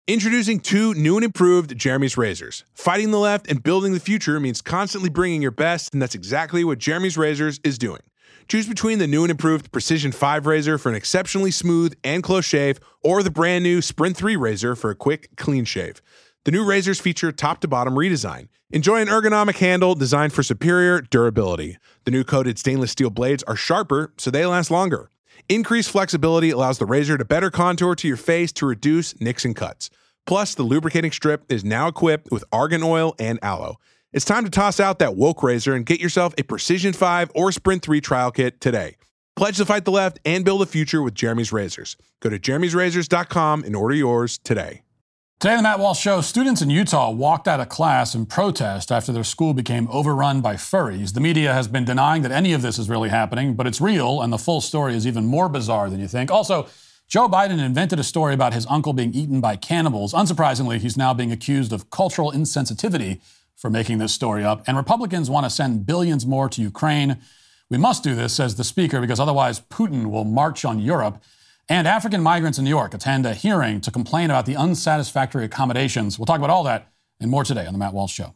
Introducing two new and improved Jeremy's razors. Fighting the left and building the future means constantly bringing your best, and that's exactly what Jeremy's Razors is doing. Choose between the new and improved Precision 5 razor for an exceptionally smooth and close shave, or the brand new Sprint 3 razor for a quick, clean shave. The new razors feature top-to-bottom redesign. Enjoy an ergonomic handle designed for superior durability. The new coated stainless steel blades are sharper, so they last longer. Increased flexibility allows the razor to better contour to your face to reduce nicks and cuts. Plus, the lubricating strip is now equipped with argan oil and aloe. It's time to toss out that woke razor and get yourself a Precision 5 or Sprint 3 trial kit today. Pledge to fight the left and build a future with Jeremy's Razors. Go to jeremy'srazors.com and order yours today. Today on the Matt Walsh Show, students in Utah walked out of class in protest after their school became overrun by furries. The media has been denying that any of this is really happening, but it's real, and the full story is even more bizarre than you think. Also, Joe Biden invented a story about his uncle being eaten by cannibals. Unsurprisingly, he's now being accused of cultural insensitivity for making this story up. And Republicans want to send billions more to Ukraine. We must do this, says the speaker, because otherwise Putin will march on Europe. And African migrants in New York attend a hearing to complain about the unsatisfactory accommodations. We'll talk about all that and more today on The Matt Walsh Show.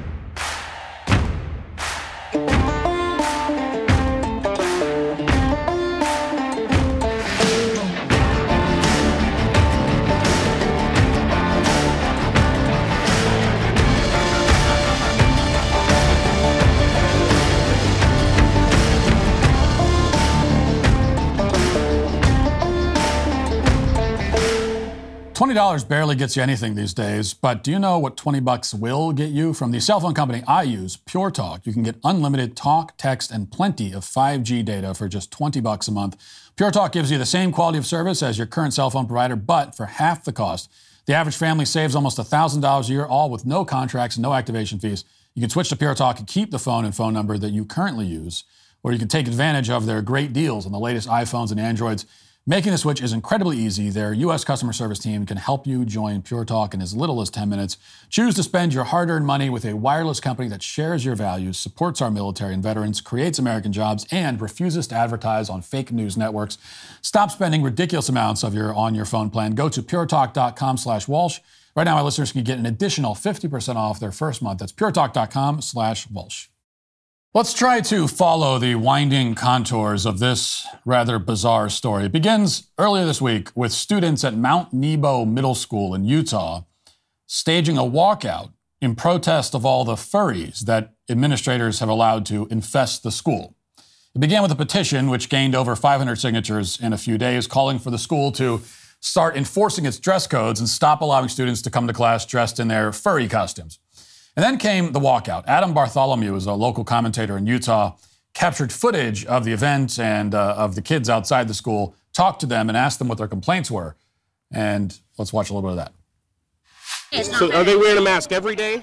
$20 barely gets you anything these days, but do you know what $20 will get you? From the cell phone company I use, Pure Talk, you can get unlimited talk, text, and plenty of 5G data for just $20 a month. Pure Talk gives you the same quality of service as your current cell phone provider, but for half the cost. The average family saves almost $1,000 a year, all with no contracts and no activation fees. You can switch to Pure Talk and keep the phone and phone number that you currently use, or you can take advantage of their great deals on the latest iPhones and Androids. Making the switch is incredibly easy. Their U.S. customer service team can help you join Pure Talk in as little as 10 minutes. Choose to spend your hard-earned money with a wireless company that shares your values, supports our military and veterans, creates American jobs, and refuses to advertise on fake news networks. Stop spending ridiculous amounts on your phone plan. Go to puretalk.com/Walsh. Right now, our listeners can get an additional 50% off their first month. That's puretalk.com/Walsh. Let's try to follow the winding contours of this rather bizarre story. It begins earlier this week with students at Mount Nebo Middle School in Utah staging a walkout in protest of all the furries that administrators have allowed to infest the school. It began with a petition which gained over 500 signatures in a few days, calling for the school to start enforcing its dress codes and stop allowing students to come to class dressed in their furry costumes. And then came the walkout. Adam Bartholomew is a local commentator in Utah, captured footage of the event and of the kids outside the school, talked to them and asked them what their complaints were. And let's watch a little bit of that. So are they wearing a mask every day?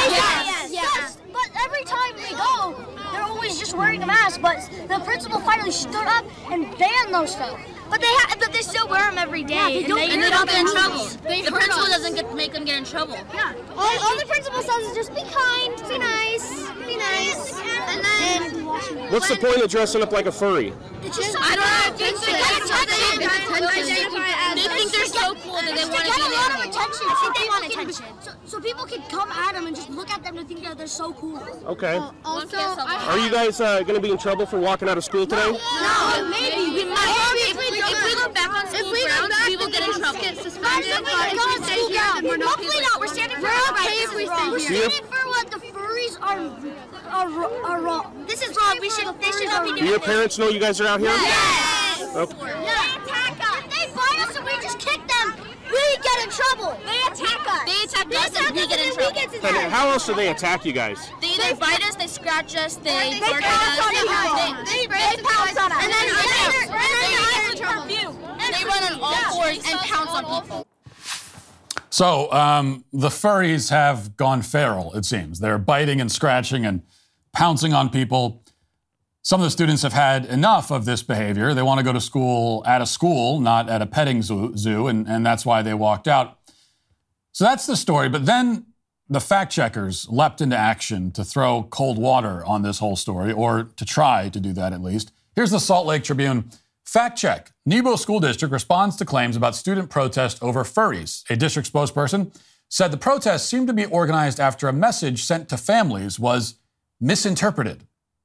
Yes. But every time they go, they're always just wearing a mask. But the principal finally stood up and banned those stuff. But they still wear them every day, and they don't get in trouble. The principal doesn't make them get in trouble. Yeah. All the principal says is just be kind, be nice, be nice. And then What's the point of dressing up like a furry? I don't know. They think they're so cool that they want to get a lot of be attention. I think they want attention. So people can come at them and just look at them to think that they're so cool. Okay. Also, Are you guys going to be in trouble for walking out of school today? No, maybe. We might. If we go back on school grounds, we will get in trouble. Hopefully not. We're standing for our rights. We're standing for what the furries are wrong. This is wrong. They should not be Do doing your this. parents know you guys are out here? Yes. Okay. They attack us. If they bite us and we just kick them, we get in trouble. They attack us. They attack us and we get in trouble. And how else do they attack you guys? They either bite us, they scratch us, they bark pounce on at us. us. They pounce on us. And then perfume. they run on all fours and pounce on people. So the furries have gone feral, it seems. They're biting and scratching and pouncing on people. Some of the students have had enough of this behavior. They want to go to school at a school, not at a petting zoo, and that's why they walked out. So that's the story. But then the fact checkers leapt into action to throw cold water on this whole story, or to try to do that at least. Here's the Salt Lake Tribune Fact check. Nebo School District responds to claims about student protest over furries. A district spokesperson said the protest seemed to be organized after a message sent to families was misinterpreted.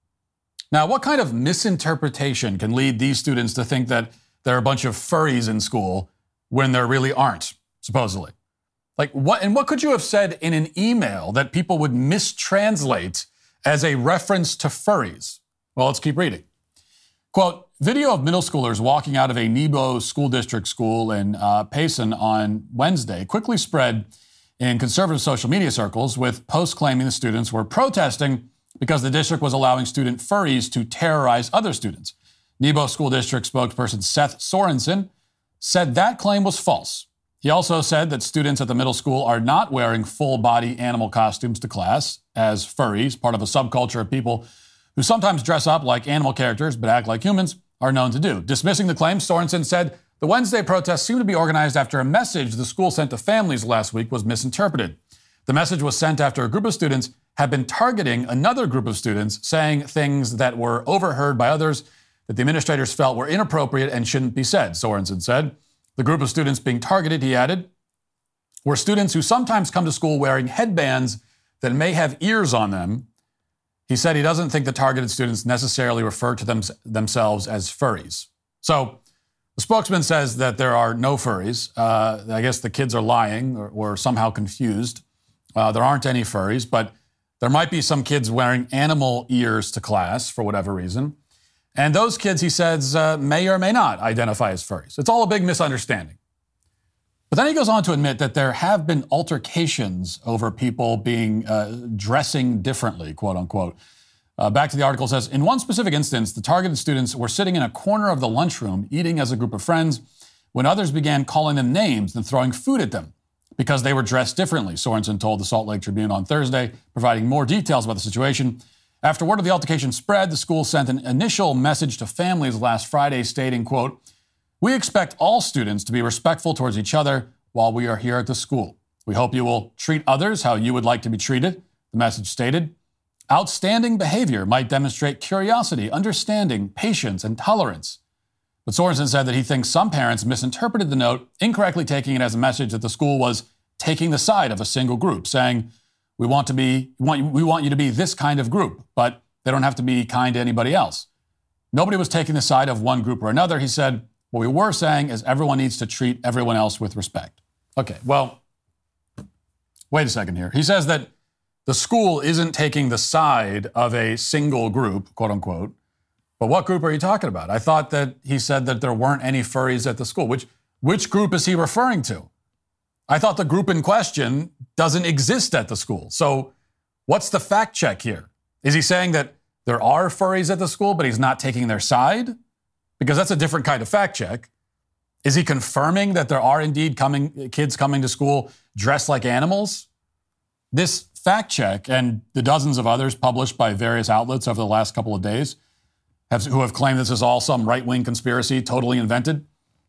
Now, what kind of misinterpretation can lead these students to think that there are a bunch of furries in school when there really aren't, supposedly? Like, what could you have said in an email that people would mistranslate as a reference to furries? Well, let's keep reading. Quote, video of middle schoolers walking out of a Nebo School District school in Payson on Wednesday quickly spread in conservative social media circles, with posts claiming the students were protesting because the district was allowing student furries to terrorize other students. Nebo School District spokesperson Seth Sorensen said that claim was false. He also said that students at the middle school are not wearing full-body animal costumes to class as furries, part of a subculture of people who sometimes dress up like animal characters but act like humans, are known to do. Dismissing the claim, Sorensen said the Wednesday protest seemed to be organized after a message the school sent to families last week was misinterpreted. The message was sent after a group of students had been targeting another group of students, saying things that were overheard by others that the administrators felt were inappropriate and shouldn't be said, Sorensen said. The group of students being targeted, he added, were students who sometimes come to school wearing headbands that may have ears on them. He said he doesn't think the targeted students necessarily refer to themselves as furries. So the spokesman says that there are no furries. I guess the kids are lying or somehow confused. There aren't any furries, but there might be some kids wearing animal ears to class for whatever reason. And those kids, he says, may or may not identify as furries. It's all a big misunderstanding. But then he goes on to admit that there have been altercations over people being dressing differently, quote unquote. Back to the article, says, in one specific instance, the targeted students were sitting in a corner of the lunchroom eating as a group of friends when others began calling them names and throwing food at them because they were dressed differently, Sorensen told the Salt Lake Tribune on Thursday, providing more details about the situation. After word of the altercation spread, the school sent an initial message to families last Friday stating, quote, we expect all students to be respectful towards each other while we are here at the school. We hope you will treat others how you would like to be treated, the message stated. Outstanding behavior might demonstrate curiosity, understanding, patience, and tolerance. But Sorensen said that he thinks some parents misinterpreted the note, incorrectly taking it as a message that the school was taking the side of a single group, saying, we want you to be this kind of group, but they don't have to be kind to anybody else. Nobody was taking the side of one group or another. He said, what we were saying is everyone needs to treat everyone else with respect. Okay, well, wait a second here. He says that the school isn't taking the side of a single group, quote unquote. But what group are you talking about? I thought that he said that there weren't any furries at the school. Which group is he referring to? I thought the group in question doesn't exist at the school. So what's the fact check here? Is he saying that there are furries at the school, but he's not taking their side? Because that's a different kind of fact check. Is he confirming that there are indeed kids coming to school dressed like animals? This fact check and the dozens of others published by various outlets over the last couple of days who have claimed this is all some right-wing conspiracy totally invented,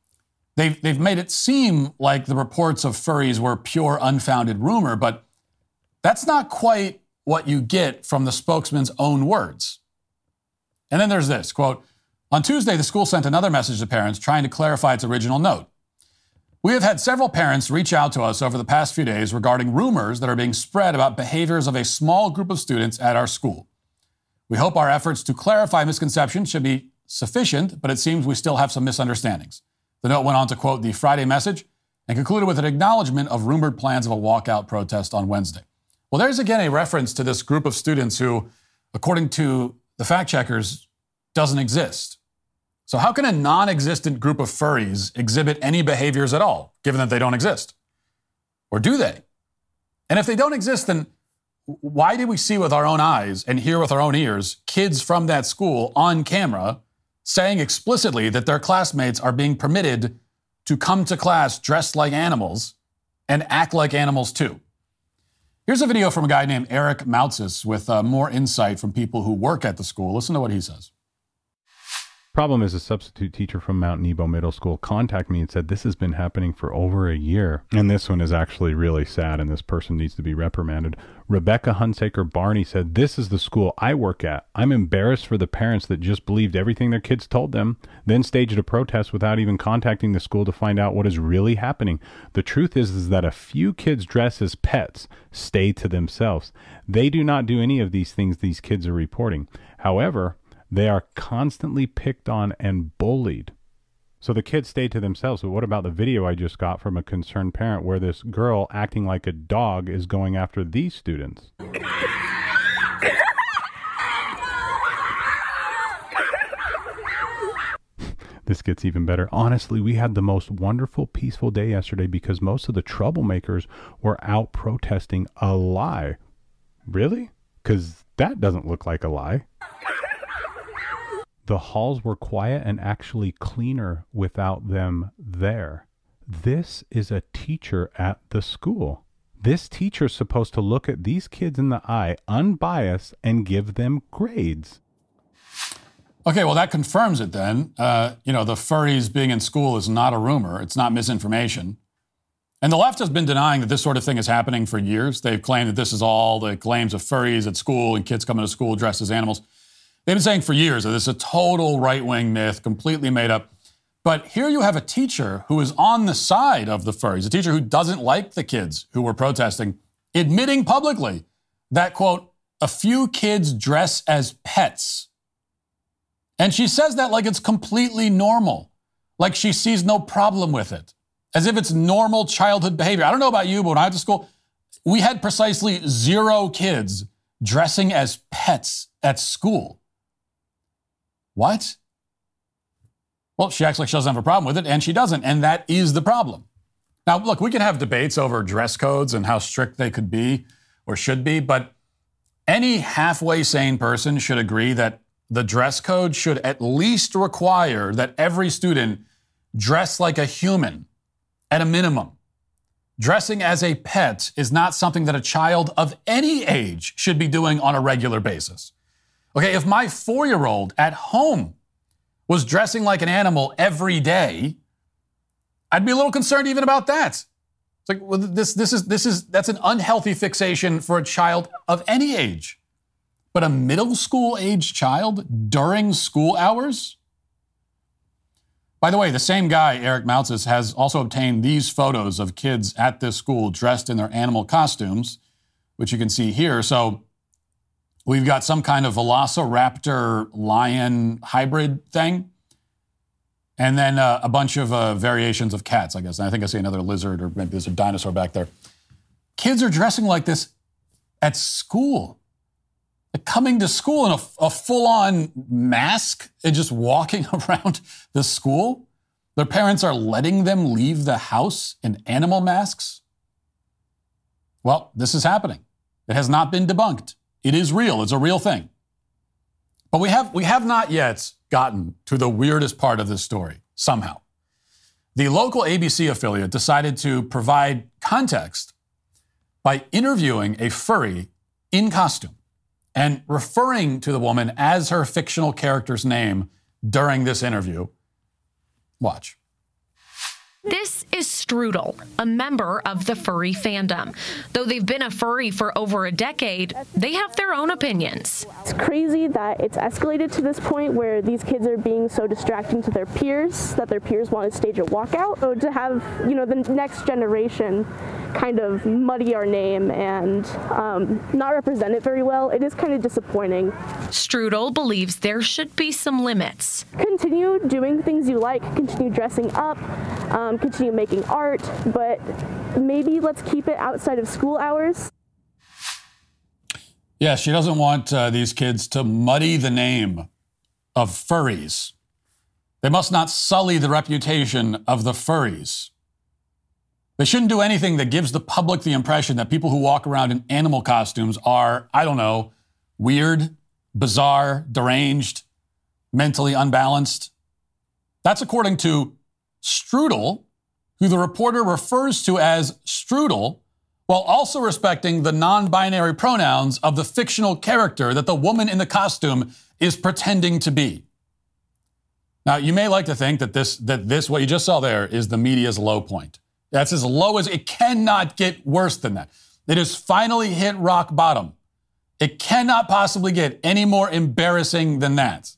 they've made it seem like the reports of furries were pure unfounded rumor, but that's not quite what you get from the spokesman's own words. And then there's this, quote, on Tuesday, the school sent another message to parents trying to clarify its original note. We have had several parents reach out to us over the past few days regarding rumors that are being spread about behaviors of a small group of students at our school. We hope our efforts to clarify misconceptions should be sufficient, but it seems we still have some misunderstandings. The note went on to quote the Friday message and concluded with an acknowledgement of rumored plans of a walkout protest on Wednesday. Well, there's again a reference to this group of students who, according to the fact checkers, doesn't exist. So how can a non-existent group of furries exhibit any behaviors at all, given that they don't exist? Or do they? And if they don't exist, then why did we see with our own eyes and hear with our own ears kids from that school on camera saying explicitly that their classmates are being permitted to come to class dressed like animals and act like animals too? Here's a video from a guy named Eric Moutzis with more insight from people who work at the school. Listen to what he says. Problem is, a substitute teacher from Mount Nebo Middle School contacted me and said this has been happening for over a year. And this one is actually really sad, and this person needs to be reprimanded. Rebecca Hunsaker Barney said, this is the school I work at. I'm embarrassed for the parents that just believed everything their kids told them, then staged a protest without even contacting the school to find out what is really happening. The truth is that a few kids dress as pets stay to themselves. They do not do any of these things these kids are reporting. However, they are constantly picked on and bullied. So the kids stay to themselves. But what about the video I just got from a concerned parent where this girl acting like a dog is going after these students? This gets even better. Honestly, we had the most wonderful, peaceful day yesterday because most of the troublemakers were out protesting a lie. Really? Because that doesn't look like a lie. The halls were quiet and actually cleaner without them there. This is a teacher at the school. This teacher's supposed to look at these kids in the eye, unbiased, and give them grades. Okay, well, that confirms it then. The furries being in school is not a rumor. It's not misinformation. And the left has been denying that this sort of thing is happening for years. They've claimed that this is all the claims of furries at school and kids coming to school dressed as animals. They've been saying for years that this is a total right-wing myth, completely made up. But here you have a teacher who is on the side of the furries, a teacher who doesn't like the kids who were protesting, admitting publicly that, quote, a few kids dress as pets. And she says that like it's completely normal, like she sees no problem with it, as if it's normal childhood behavior. I don't know about you, but when I went to school, we had precisely 0 kids dressing as pets at school. What? Well, she acts like she doesn't have a problem with it, and she doesn't, and that is the problem. Now, look, we can have debates over dress codes and how strict they could be or should be, but any halfway sane person should agree that the dress code should at least require that every student dress like a human at a minimum. Dressing as a pet is not something that a child of any age should be doing on a regular basis. Okay, if my 4-year-old at home was dressing like an animal every day, I'd be a little concerned even about that. It's like, well, that's an unhealthy fixation for a child of any age. But a middle school age child during school hours? By the way, the same guy, Eric Maltzis, has also obtained these photos of kids at this school dressed in their animal costumes, which you can see here. So we've got some kind of velociraptor lion hybrid thing. And then a bunch of variations of cats, I guess. And I think I see another lizard, or maybe there's a dinosaur back there. Kids are dressing like this at school. Like coming to school in a full-on mask and just walking around the school. Their parents are letting them leave the house in animal masks. Well, this is happening. It has not been debunked. It is real. It's a real thing. But we have not yet gotten to the weirdest part of this story, somehow. The local ABC affiliate decided to provide context by interviewing a furry in costume and referring to the woman as her fictional character's name during this interview. Watch. This is Strudel, a member of the furry fandom. Though they've been a furry for over a decade, they have their own opinions. It's crazy that it's escalated to this point where these kids are being so distracting to their peers that their peers want to stage a walkout. So to have, the next generation kind of muddy our name and not represent it very well, it is kind of disappointing. Strudel believes there should be some limits. Continue doing things you like, continue dressing up, continue making art, but maybe let's keep it outside of school hours. Yeah, she doesn't want these kids to muddy the name of furries. They must not sully the reputation of the furries. They shouldn't do anything that gives the public the impression that people who walk around in animal costumes are, weird, bizarre, deranged, mentally unbalanced. That's according to Strudel, who the reporter refers to as Strudel, while also respecting the non-binary pronouns of the fictional character that the woman in the costume is pretending to be. Now, you may like to think that this what you just saw there is the media's low point. That's as low as it cannot get worse than that. It has finally hit rock bottom. It cannot possibly get any more embarrassing than that.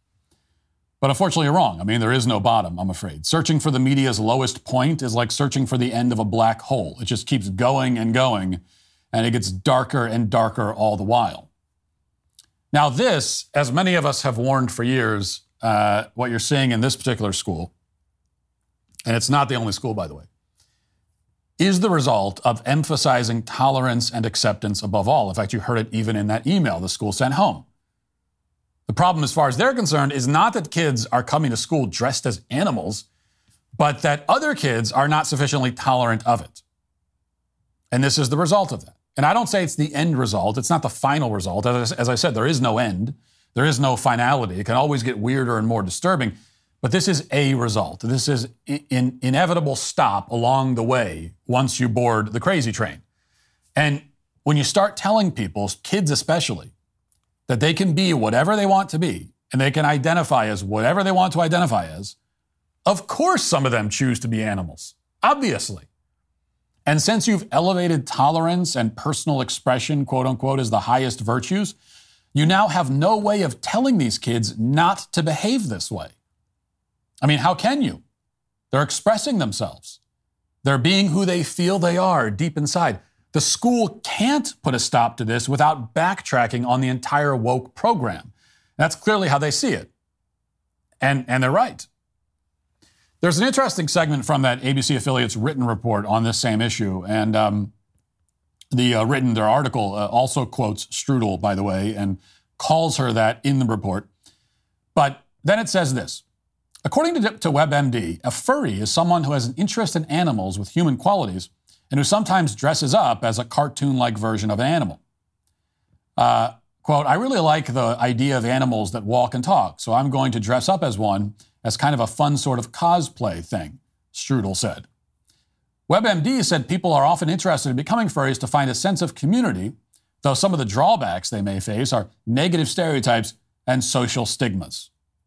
But unfortunately, you're wrong. I mean, there is no bottom, I'm afraid. Searching for the media's lowest point is like searching for the end of a black hole. It just keeps going and going, and it gets darker and darker all the while. Now this, as many of us have warned for years, what you're seeing in this particular school, and it's not the only school, by the way, is the result of emphasizing tolerance and acceptance above all. In fact, you heard it even in that email the school sent home. The problem, as far as they're concerned, is not that kids are coming to school dressed as animals, but that other kids are not sufficiently tolerant of it. And this is the result of that. And I don't say it's the end result. It's not the final result. As I said, there is no end. There is no finality. It can always get weirder and more disturbing. But this is a result. This is an inevitable stop along the way once you board the crazy train. And when you start telling people, kids especially, that they can be whatever they want to be and they can identify as whatever they want to identify as, of course some of them choose to be animals, obviously. And since you've elevated tolerance and personal expression, quote unquote, as the highest virtues, you now have no way of telling these kids not to behave this way. I mean, how can you? They're expressing themselves. They're being who they feel they are deep inside. The school can't put a stop to this without backtracking on the entire woke program. That's clearly how they see it. And they're right. There's an interesting segment from that ABC affiliate's written report on this same issue. And their article also quotes Strudel, by the way, and calls her that in the report. But then it says this. According to WebMD, a furry is someone who has an interest in animals with human qualities and who sometimes dresses up as a cartoon-like version of an animal. Quote, I really like the idea of animals that walk and talk, so I'm going to dress up as one as kind of a fun sort of cosplay thing, Strudel said. WebMD said people are often interested in becoming furries to find a sense of community, though some of the drawbacks they may face are negative stereotypes and social stigmas.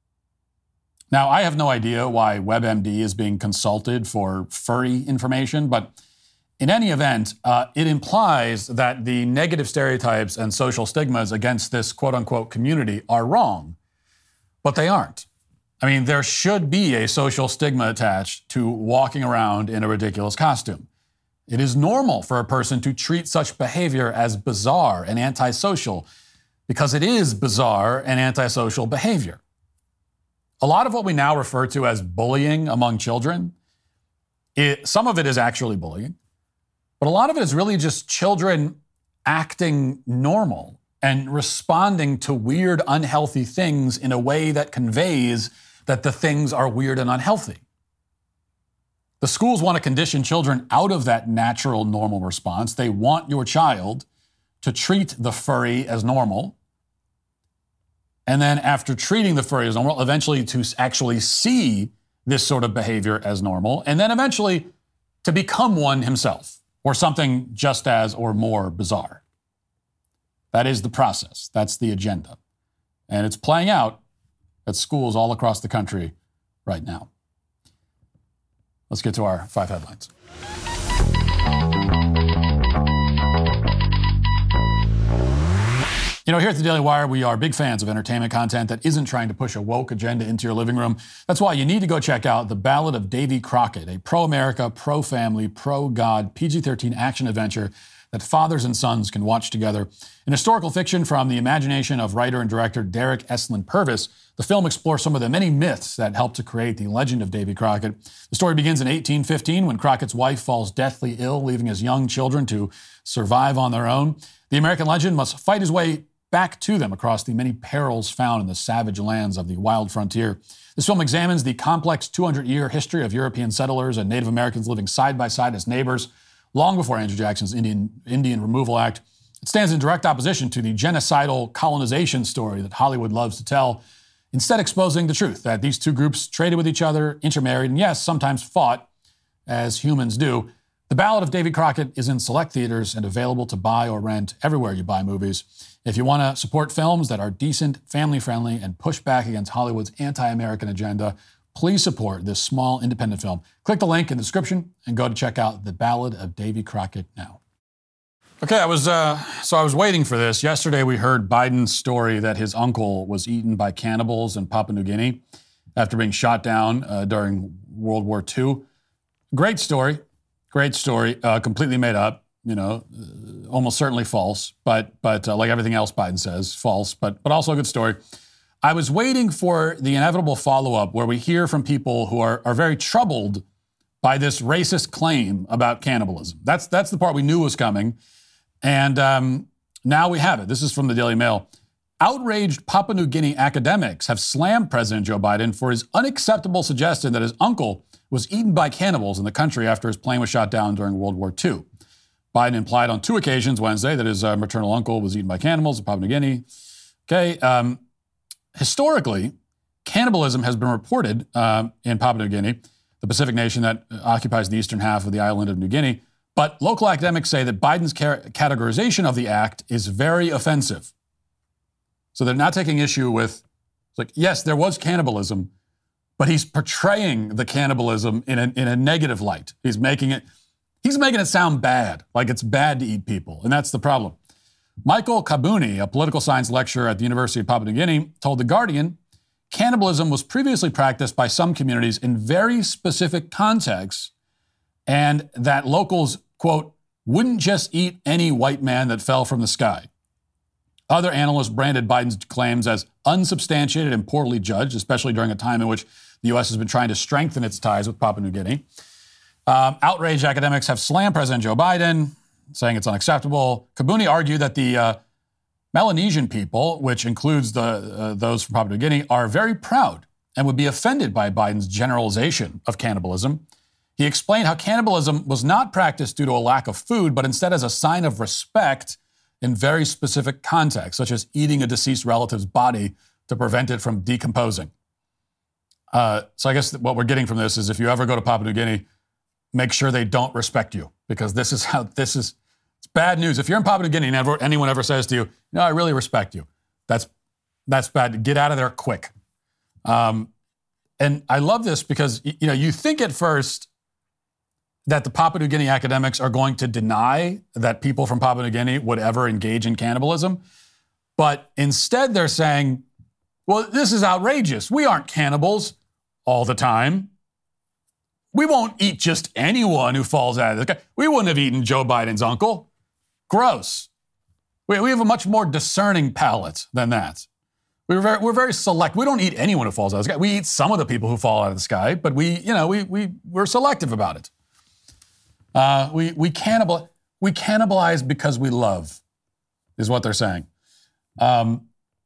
Now, I have no idea why WebMD is being consulted for furry information, but in any event, it implies that the negative stereotypes and social stigmas against this quote-unquote community are wrong, but they aren't. I mean, there should be a social stigma attached to walking around in a ridiculous costume. It is normal for a person to treat such behavior as bizarre and antisocial because it is bizarre and antisocial behavior. A lot of what we now refer to as bullying among children, some of it is actually bullying, but a lot of it is really just children acting normal and responding to weird, unhealthy things in a way that conveys that the things are weird and unhealthy. The schools want to condition children out of that natural, normal response. They want your child to treat the furry as normal. And then after treating the furry as normal, eventually to actually see this sort of behavior as normal, and then eventually to become one himself, or something just as or more bizarre. That is the process. That's the agenda. And it's playing out at schools all across the country right now. Let's get to our 5 headlines. You know, here at the Daily Wire, we are big fans of entertainment content that isn't trying to push a woke agenda into your living room. That's why you need to go check out The Ballad of Davy Crockett, a pro-America, pro-family, pro-God, PG-13 action adventure that fathers and sons can watch together. In historical fiction from the imagination of writer and director Derek Estlin Purvis, the film explores some of the many myths that helped to create the legend of Davy Crockett. The story begins in 1815 when Crockett's wife falls deathly ill, leaving his young children to survive on their own. The American legend must fight his way back to them across the many perils found in the savage lands of the wild frontier. This film examines the complex 200-year history of European settlers and Native Americans living side by side as neighbors long before Andrew Jackson's Indian Removal Act. It stands in direct opposition to the genocidal colonization story that Hollywood loves to tell, instead exposing the truth that these two groups traded with each other, intermarried, and yes, sometimes fought, as humans do. The The Ballad of Davy Crockett is in select theaters and available to buy or rent everywhere you buy movies. If you want to support films that are decent, family-friendly, and push back against Hollywood's anti-American agenda, please support this small independent film. Click the link in the description and go to check out The Ballad of Davy Crockett now. Okay, I was waiting for this. Yesterday we heard Biden's story that his uncle was eaten by cannibals in Papua New Guinea after being shot down during World War II. Great story, completely made up, almost certainly false, but like everything else Biden says, false, but also a good story. I was waiting for the inevitable follow-up where we hear from people who are very troubled by this racist claim about cannibalism. That's the part we knew was coming. And now we have it. This is from the Daily Mail. Outraged Papua New Guinea academics have slammed President Joe Biden for his unacceptable suggestion that his uncle was eaten by cannibals in the country after his plane was shot down during World War II. Biden implied on 2 occasions Wednesday that his maternal uncle was eaten by cannibals in Papua New Guinea. Okay. Historically, cannibalism has been reported in Papua New Guinea, the Pacific nation that occupies the eastern half of the island of New Guinea. But local academics say that Biden's categorization of the act is very offensive. So they're not taking issue with, yes, there was cannibalism, but he's portraying the cannibalism in a negative light. He's making it sound bad, like it's bad to eat people, and that's the problem. Michael Kabuni, a political science lecturer at the University of Papua New Guinea, told The Guardian, cannibalism was previously practiced by some communities in very specific contexts, and that locals, quote, wouldn't just eat any white man that fell from the sky. Other analysts branded Biden's claims as unsubstantiated and poorly judged, especially during a time in which the U.S. has been trying to strengthen its ties with Papua New Guinea. Outraged academics have slammed President Joe Biden, saying it's unacceptable. Kabuni argued that the Melanesian people, which includes those from Papua New Guinea, are very proud and would be offended by Biden's generalization of cannibalism. He explained how cannibalism was not practiced due to a lack of food, but instead as a sign of respect in very specific contexts, such as eating a deceased relative's body to prevent it from decomposing. So I guess what we're getting from this is if you ever go to Papua New Guinea, make sure they don't respect you, because it's bad news. If you're in Papua New Guinea and anyone ever says to you, no, I really respect you, that's bad. Get out of there quick. And I love this because, you think at first that the Papua New Guinea academics are going to deny that people from Papua New Guinea would ever engage in cannibalism. But instead they're saying, well, this is outrageous. We aren't cannibals all the time. We won't eat just anyone who falls out of the sky. We wouldn't have eaten Joe Biden's uncle. Gross. We have a much more discerning palate than that. We're very select. We don't eat anyone who falls out of the sky. We eat some of the people who fall out of the sky, but we're selective about it. We cannibalize because we love, is what they're saying. And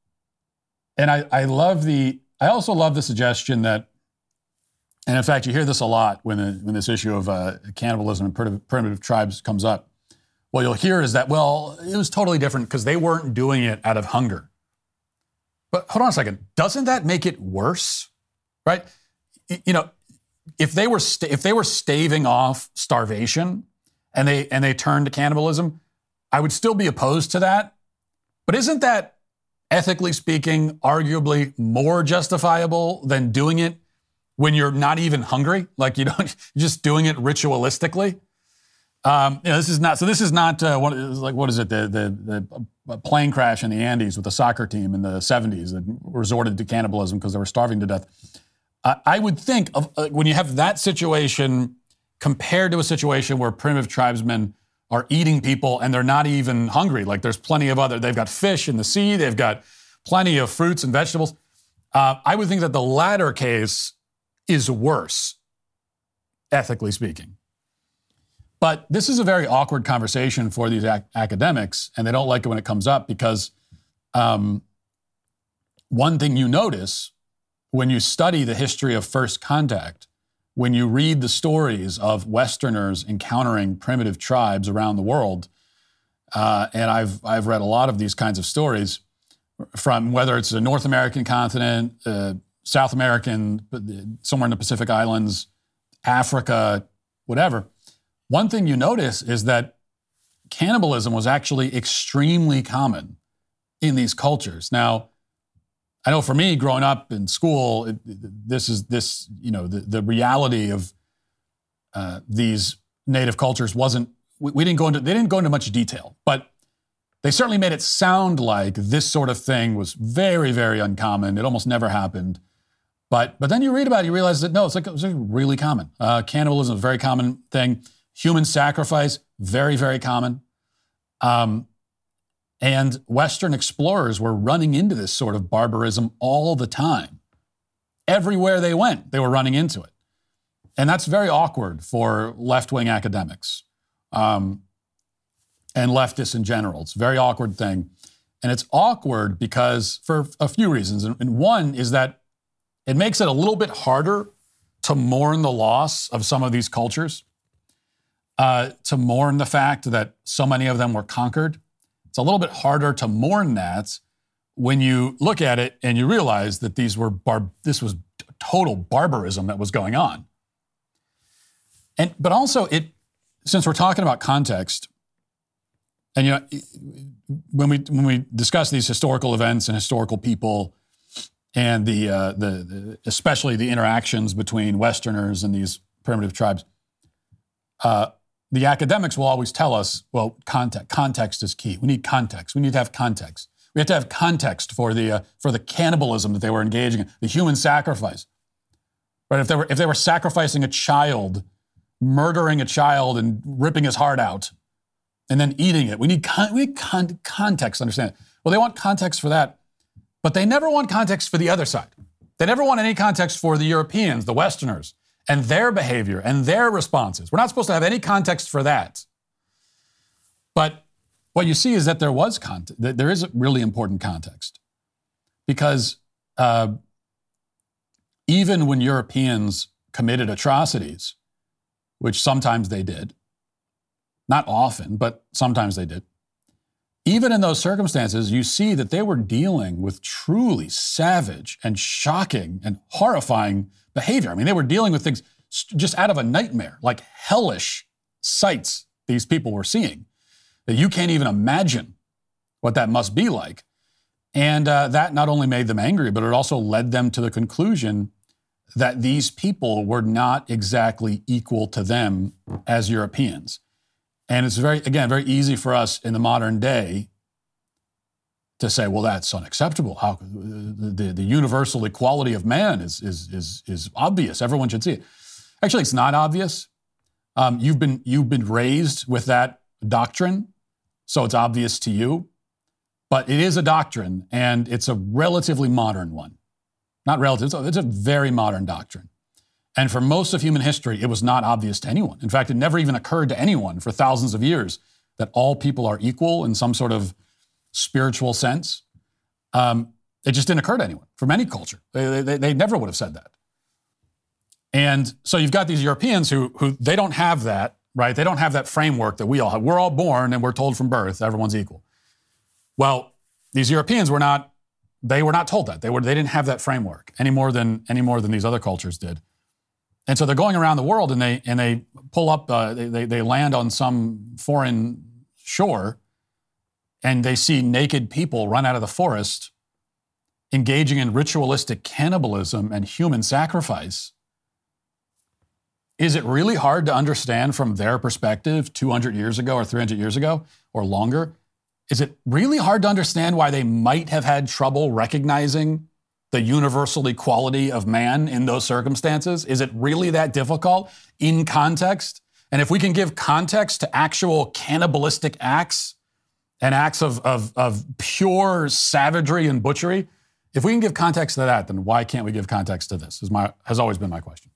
I also love the suggestion that, and in fact, you hear this a lot when this issue of cannibalism and primitive tribes comes up. What you'll hear is that, well, it was totally different because they weren't doing it out of hunger. But hold on a second. Doesn't that make it worse? Right? If they were staving off starvation and they turned to cannibalism, I would still be opposed to that. But isn't that, ethically speaking, arguably more justifiable than doing it when you're not even hungry? Like you're just doing it ritualistically. This is not what is it? The plane crash in the Andes with the soccer team in the 70s that resorted to cannibalism because they were starving to death. I would think of when you have that situation compared to a situation where primitive tribesmen are eating people and they're not even hungry. Like there's plenty of they've got fish in the sea, they've got plenty of fruits and vegetables. I would think that the latter case is worse, ethically speaking. But this is a very awkward conversation for these academics, and they don't like it when it comes up because one thing you notice when you study the history of first contact, when you read the stories of Westerners encountering primitive tribes around the world, and I've read a lot of these kinds of stories from whether it's the North American continent, South American, somewhere in the Pacific Islands, Africa, whatever. one thing you notice is that cannibalism was actually extremely common in these cultures. Now, I know for me, growing up in school, the reality of these native cultures wasn't. They didn't go into much detail, but they certainly made it sound like this sort of thing was very, very uncommon. It almost never happened. But then you read about it, you realize that no, it's really common. Cannibalism is a very common thing. Human sacrifice, very, very common. And Western explorers were running into this sort of barbarism all the time. Everywhere they went, they were running into it. And that's very awkward for left-wing academics and leftists in general. It's a very awkward thing. And it's awkward because for a few reasons. And one is that it makes it a little bit harder to mourn the loss of some of these cultures, to mourn the fact that so many of them were conquered. It's a little bit harder to mourn that when you look at it and you realize that this was total barbarism that was going on. But also, since we're talking about context, and when we discuss these historical events and historical people, and especially the interactions between Westerners and these primitive tribes, the academics will always tell us, well, context is key. We need context. We need to have context. We have to have context for the cannibalism that they were engaging in, the human sacrifice. Right? If they were sacrificing a child, murdering a child and ripping his heart out, and then eating it, we need context to understand it. Well, they want context for that, but they never want context for the other side. They never want any context for the Europeans, the Westerners, and their behavior and their responses. We're not supposed to have any context for that. But what you see is that there was context. There is a really important context. Because even when Europeans committed atrocities, which sometimes they did, not often, but sometimes they did, even in those circumstances, you see that they were dealing with truly savage and shocking and horrifying behavior. I mean, they were dealing with things just out of a nightmare, like hellish sights these people were seeing that you can't even imagine what that must be like. And that not only made them angry, but it also led them to the conclusion that these people were not exactly equal to them as Europeans. And it's very easy for us in the modern day to say, well, that's unacceptable. How the universal equality of man is obvious. Everyone should see it. Actually, it's not obvious. You've been raised with that doctrine, so it's obvious to you. But it is a doctrine, and it's a relatively modern one. Not relative, it's a very modern doctrine. And for most of human history, it was not obvious to anyone. In fact, it never even occurred to anyone for thousands of years that all people are equal in some sort of spiritual sense. It just didn't occur to anyone from any culture. They never would have said that. And so you've got these Europeans who they don't have that, right? They don't have that framework that we all have. We're all born and we're told from birth everyone's equal. Well, these Europeans were not told that. They didn't have that framework any more than these other cultures did. And so they're going around the world and they pull up, they land on some foreign shore and they see naked people run out of the forest engaging in ritualistic cannibalism and human sacrifice. Is it really hard to understand from their perspective 200 years ago or 300 years ago or longer? Is it really hard to understand why they might have had trouble recognizing the universal equality of man in those circumstances? Is it really that difficult in context? And if we can give context to actual cannibalistic acts and acts of pure savagery and butchery, if we can give context to that, then why can't we give context to this? Has always been my question.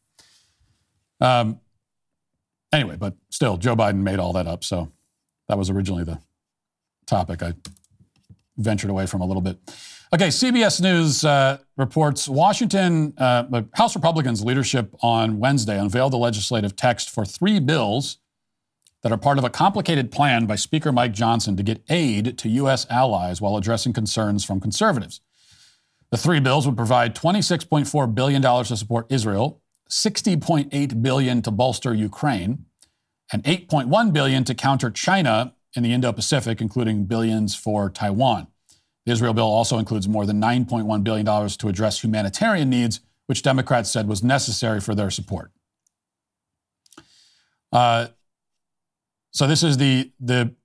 Anyway, but still, Joe Biden made all that up, so that was originally the topic I ventured away from a little bit. Okay, CBS News reports Washington House Republicans leadership on Wednesday unveiled the legislative text for 3 bills that are part of a complicated plan by Speaker Mike Johnson to get aid to U.S. allies while addressing concerns from conservatives. The 3 bills would provide $26.4 billion to support Israel, $60.8 billion to bolster Ukraine, and $8.1 billion to counter China in the Indo-Pacific, including billions for Taiwan. The Israel bill also includes more than $9.1 billion to address humanitarian needs, which Democrats said was necessary for their support. So this is the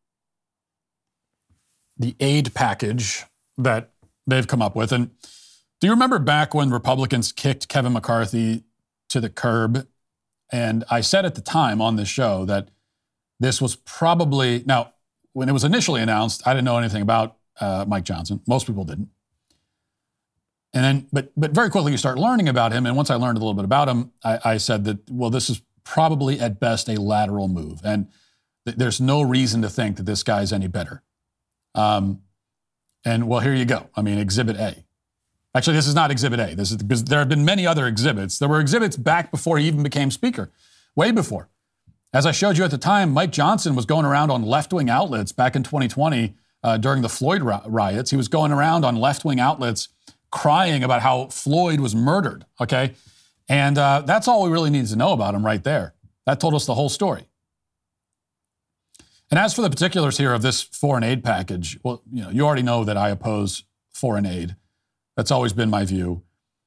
aid package that they've come up with. And do you remember back when Republicans kicked Kevin McCarthy to the curb? And I said at the time on this show that this was probably, now, when it was initially announced, I didn't know anything about Mike Johnson. Most people didn't. And then, but very quickly you start learning about him. And once I learned a little bit about him, I said that, well, this is probably at best a lateral move. And there's no reason to think that this guy's any better. And well, here you go. I mean, Exhibit A. Actually, this is not Exhibit A. This is because there have been many other exhibits. There were exhibits back before he even became Speaker, way before. As I showed you at the time, Mike Johnson was going around on left-wing outlets back in 2020 during the Floyd riots. He was going around on left-wing outlets crying about how Floyd was murdered, okay? And that's all we really need to know about him right there. That told us the whole story. And as for the particulars here of this foreign aid package, well, you already know that I oppose foreign aid. That's always been my view.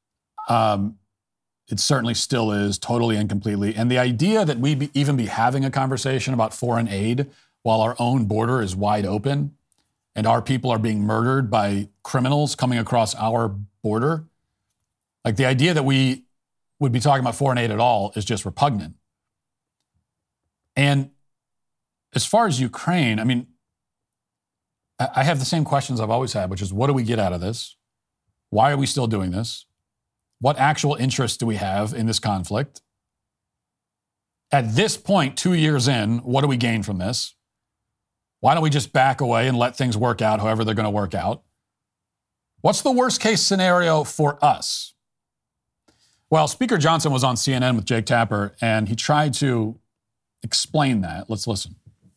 It certainly still is, totally and completely. And the idea that we even be having a conversation about foreign aid while our own border is wide open and our people are being murdered by criminals coming across our border, like the idea that we would be talking about foreign aid at all is just repugnant. And as far as Ukraine, I mean, I have the same questions I've always had, which is, what do we get out of this? Why are we still doing this? What actual interest do we have in this conflict? At this point, 2 years in, what do we gain from this? Why don't we just back away and let things work out however they're going to work out? What's the worst case scenario for us? Well, Speaker Johnson was on CNN with Jake Tapper, and he tried to explain that. Let's listen.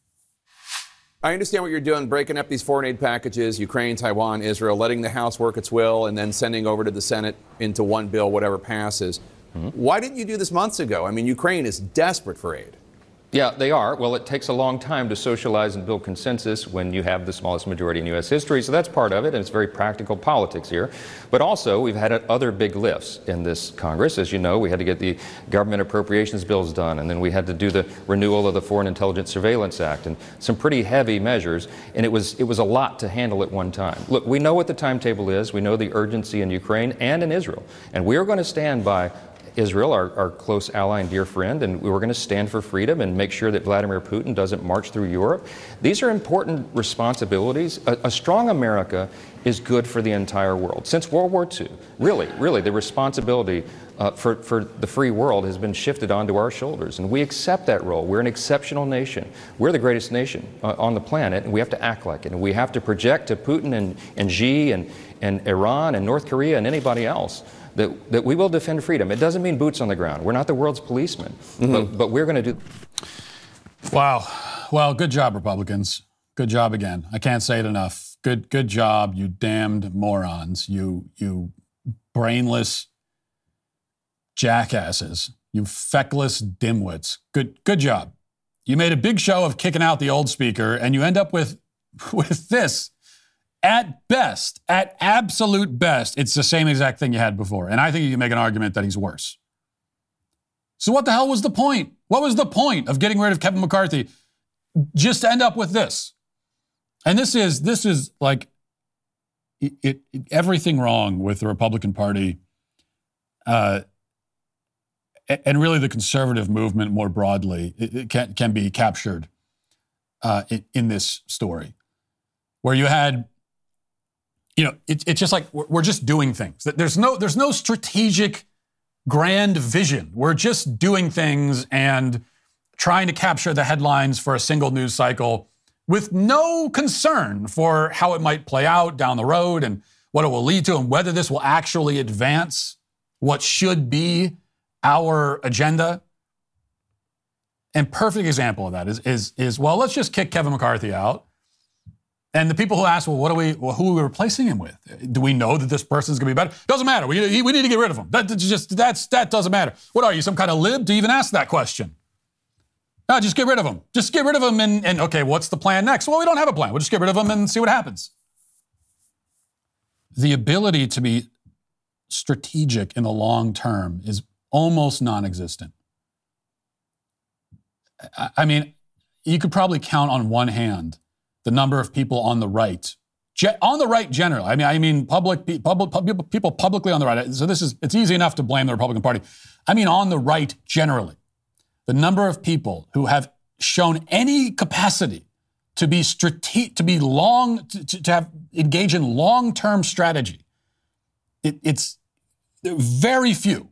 I understand what you're doing, breaking up these foreign aid packages, Ukraine, Taiwan, Israel, letting the House work its will, and then sending over to the Senate into one bill, whatever passes. Mm-hmm. Why didn't you do this months ago? I mean, Ukraine is desperate for aid. Yeah, they are. Well, it takes a long time to socialize and build consensus when you have the smallest majority in U.S. history, so that's part of it, and it's very practical politics here. But also, we've had other big lifts in this Congress. As you know, we had to get the government appropriations bills done, and then we had to do the renewal of the Foreign Intelligence Surveillance Act, and some pretty heavy measures, and it was a lot to handle at one time. Look, we know what the timetable is. We know the urgency in Ukraine and in Israel, and we are going to stand by Israel, our close ally and dear friend, and we were going to stand for freedom and make sure that Vladimir Putin doesn't march through Europe. These are important responsibilities. A strong America is good for the entire world. Since World War II, really, the responsibility for the free world has been shifted onto our shoulders, and we accept that role. We're an exceptional nation. We're the greatest nation on the planet, and we have to act like it. And we have to project to Putin and Xi and Iran and North Korea and anybody else that we will defend freedom. It doesn't mean boots on the ground. We're not the world's policemen, but we're going to do. Wow. Well, good job, Republicans. Good job again. I can't say it enough. Good job, you damned morons. You brainless jackasses. You feckless dimwits. Good job. You made a big show of kicking out the old speaker, and you end up with this. At best, at absolute best, it's the same exact thing you had before. And I think you can make an argument that he's worse. So what the hell was the point? What was the point of getting rid of Kevin McCarthy just to end up with this? And this is like everything wrong with the Republican Party and really the conservative movement more broadly. It can be captured in this story where you had, it's just like we're just doing things. There's no strategic grand vision. We're just doing things and trying to capture the headlines for a single news cycle with no concern for how it might play out down the road and what it will lead to and whether this will actually advance what should be our agenda. And perfect example of that is well, let's just kick Kevin McCarthy out. And the people who ask, well, who are we replacing him with? Do we know that this person's going to be better? Doesn't matter. We need to get rid of him. That doesn't matter. What are you, some kind of lib to even ask that question? No, just get rid of them. Just get rid of them and okay, what's the plan next? Well, we don't have a plan. We'll just get rid of them and see what happens. The ability to be strategic in the long term is almost non-existent. I mean, you could probably count on one hand the number of people on the right generally. I mean, people publicly on the right. So it's easy enough to blame the Republican Party. I mean, on the right generally, the number of people who have shown any capacity to be engage in long-term strategy. It's very few,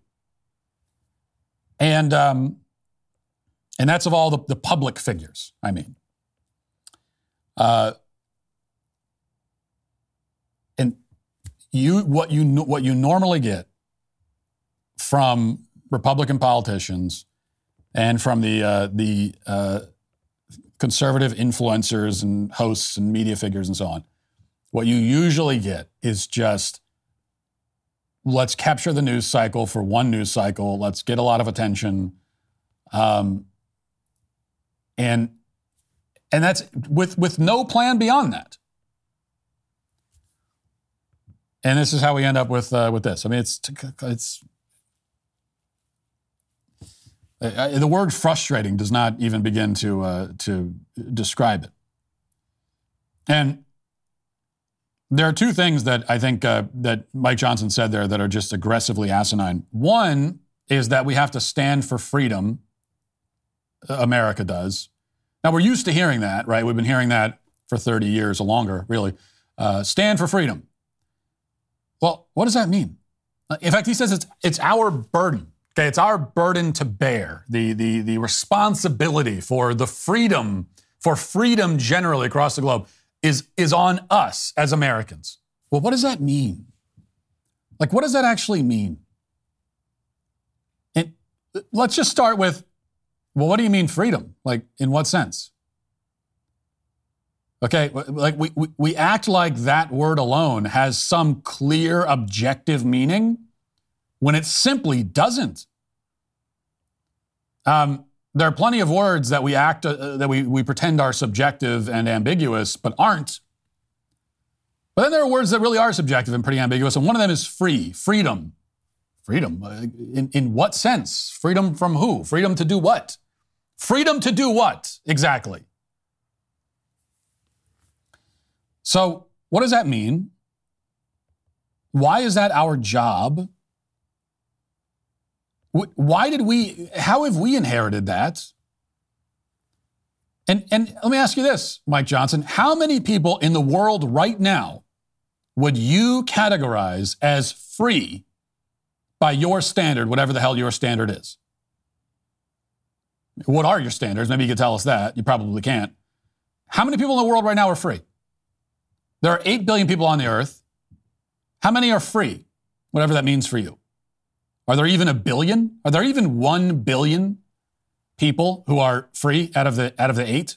and that's of all the public figures. I mean, and what you normally get from Republican politicians and from the conservative influencers and hosts and media figures and so on, what you usually get is just, let's capture the news cycle for one news cycle. Let's get a lot of attention. And that's with no plan beyond that. And this is how we end up with this. I mean, it's the word frustrating does not even begin to describe it. And there are two things that I think that Mike Johnson said there that are just aggressively asinine. One is that we have to stand for freedom. America does. Now, we're used to hearing that, right? We've been hearing that for 30 years or longer, really. Stand for freedom. Well, what does that mean? In fact, he says it's our burden. Okay, it's our burden to bear the responsibility for the freedom, for freedom generally across the globe is on us as Americans. Well, what does that mean? Like, what does that actually mean? And let's just start with, well, what do you mean freedom? Like, in what sense? Okay, like we act like that word alone has some clear objective meaning when it simply doesn't. There are plenty of words that we we pretend are subjective and ambiguous, but aren't. But then there are words that really are subjective and pretty ambiguous, and one of them is free, freedom. Freedom, in what sense? Freedom from who? Freedom to do what? Freedom to do what, exactly? So, what does that mean? Why is that our job? How have we inherited that? And let me ask you this, Mike Johnson, how many people in the world right now would you categorize as free by your standard, whatever the hell your standard is? What are your standards? Maybe you could tell us that. You probably can't. How many people in the world right now are free? There are 8 billion people on the earth. How many are free? Whatever that means for you. Are there even 1 billion? Are there even 1 billion people who are free out of the 8?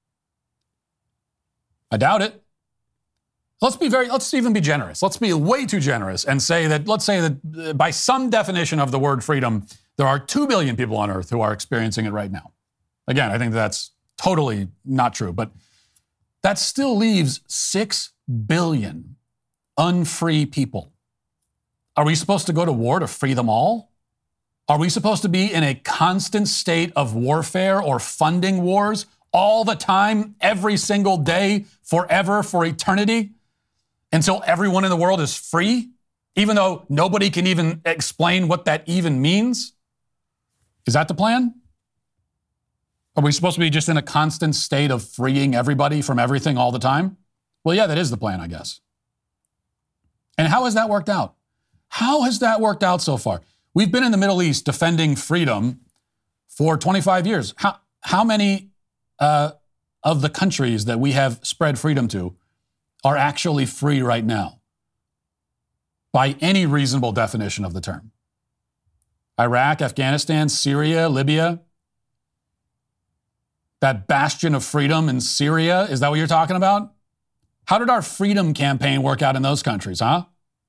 I doubt it. Let's even be generous. Let's be way too generous and say that by some definition of the word freedom, there are 2 billion people on earth who are experiencing it right now. Again, I think that's totally not true, but that still leaves 6 billion unfree people. Are we supposed to go to war to free them all? Are we supposed to be in a constant state of warfare or funding wars all the time, every single day, forever, for eternity, until everyone in the world is free, even though nobody can even explain what that even means? Is that the plan? Are we supposed to be just in a constant state of freeing everybody from everything all the time? Well, yeah, that is the plan, I guess. And how has that worked out? How has that worked out so far? We've been in the Middle East defending freedom for 25 years. How many of the countries that we have spread freedom to are actually free right now? By any reasonable definition of the term. Iraq, Afghanistan, Syria, Libya. That bastion of freedom in Syria, is that what you're talking about? How did our freedom campaign work out in those countries, huh?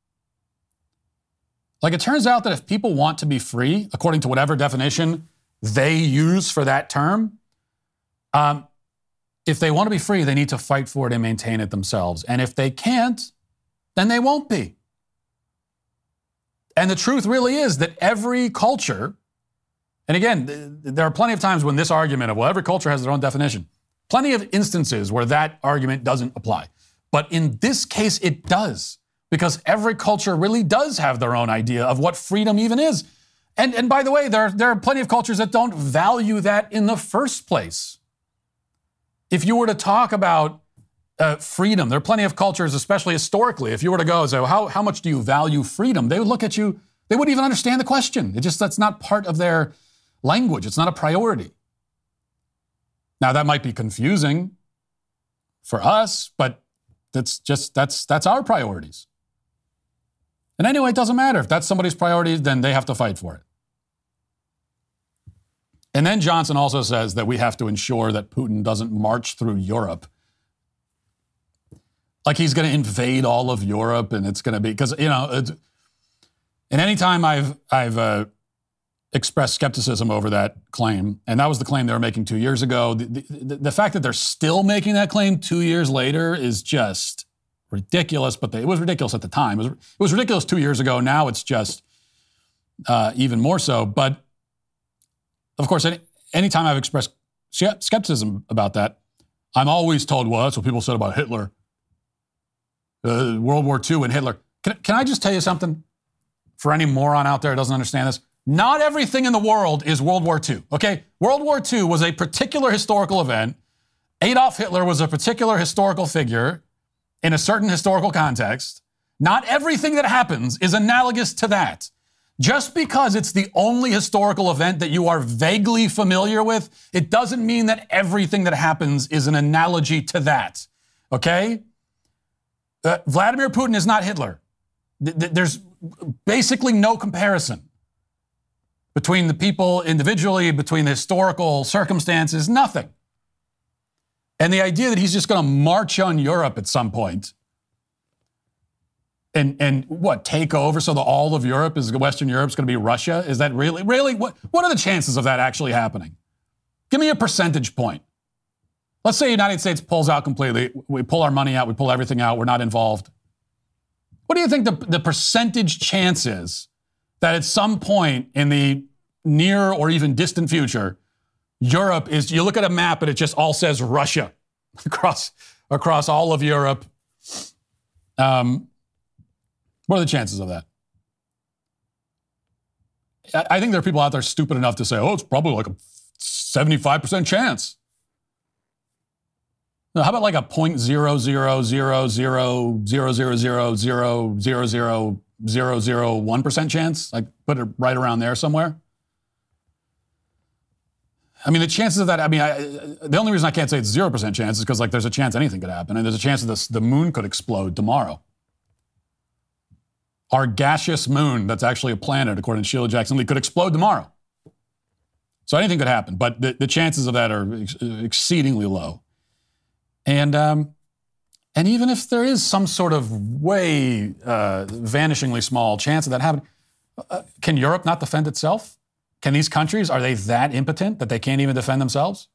Like, it turns out that if people want to be free, according to whatever definition they use for that term, If they want to be free, they need to fight for it and maintain it themselves. And if they can't, then they won't be. And the truth really is that every culture, and again, there are plenty of times when this argument of, well, every culture has their own definition. Plenty of instances where that argument doesn't apply. But in this case, it does. Because every culture really does have their own idea of what freedom even is. And by the way, there are plenty of cultures that don't value that in the first place. If you were to talk about freedom, there are plenty of cultures, especially historically, if you were to go and say, well, how much do you value freedom? They would look at you, they wouldn't even understand the question. That's not part of their language. It's not a priority. Now, that might be confusing for us, but that's our priorities. And anyway, it doesn't matter. If that's somebody's priorities, then they have to fight for it. And then Johnson also says that we have to ensure that Putin doesn't march through Europe. Like he's going to invade all of Europe, and it's going to be, because, and any time I've expressed skepticism over that claim, and that was the claim they were making 2 years ago, the fact that they're still making that claim 2 years later is just ridiculous, but it was ridiculous at the time. It was ridiculous 2 years ago. Now it's just even more so. But of course, anytime I've expressed skepticism about that, I'm always told, well, that's what people said about Hitler. World War II and Hitler. Can I just tell you something? For any moron out there who doesn't understand this, not everything in the world is World War II, okay? World War II was a particular historical event. Adolf Hitler was a particular historical figure in a certain historical context. Not everything that happens is analogous to that. Just because it's the only historical event that you are vaguely familiar with, it doesn't mean that everything that happens is an analogy to that, okay? Vladimir Putin is not Hitler. There's basically no comparison between the people individually, between the historical circumstances, nothing. And the idea that he's just going to march on Europe at some point and take over so that all of Europe Western Europe is going to be Russia? Is that really, what are the chances of that actually happening? Give me a percentage point. Let's say the United States pulls out completely. We pull our money out. We pull everything out. We're not involved. What do you think the percentage chance is that at some point in the near or even distant future, Europe is, you look at a map and it just all says Russia across all of Europe? What are the chances of that? I think there are people out there stupid enough to say, oh, it's probably like a 75% chance. How about like a 0.000000000000001% chance? Like put it right around there somewhere. I mean, the chances of that, the only reason I can't say it's 0% chance is because like there's a chance anything could happen, and there's a chance that the moon could explode tomorrow. Our gaseous moon, that's actually a planet, according to Sheila Jackson Lee, could explode tomorrow. So anything could happen, but the chances of that are exceedingly low. And even if there is some sort of way vanishingly small chance of that happening, can Europe not defend itself? Can these countries, are they that impotent that they can't even defend themselves?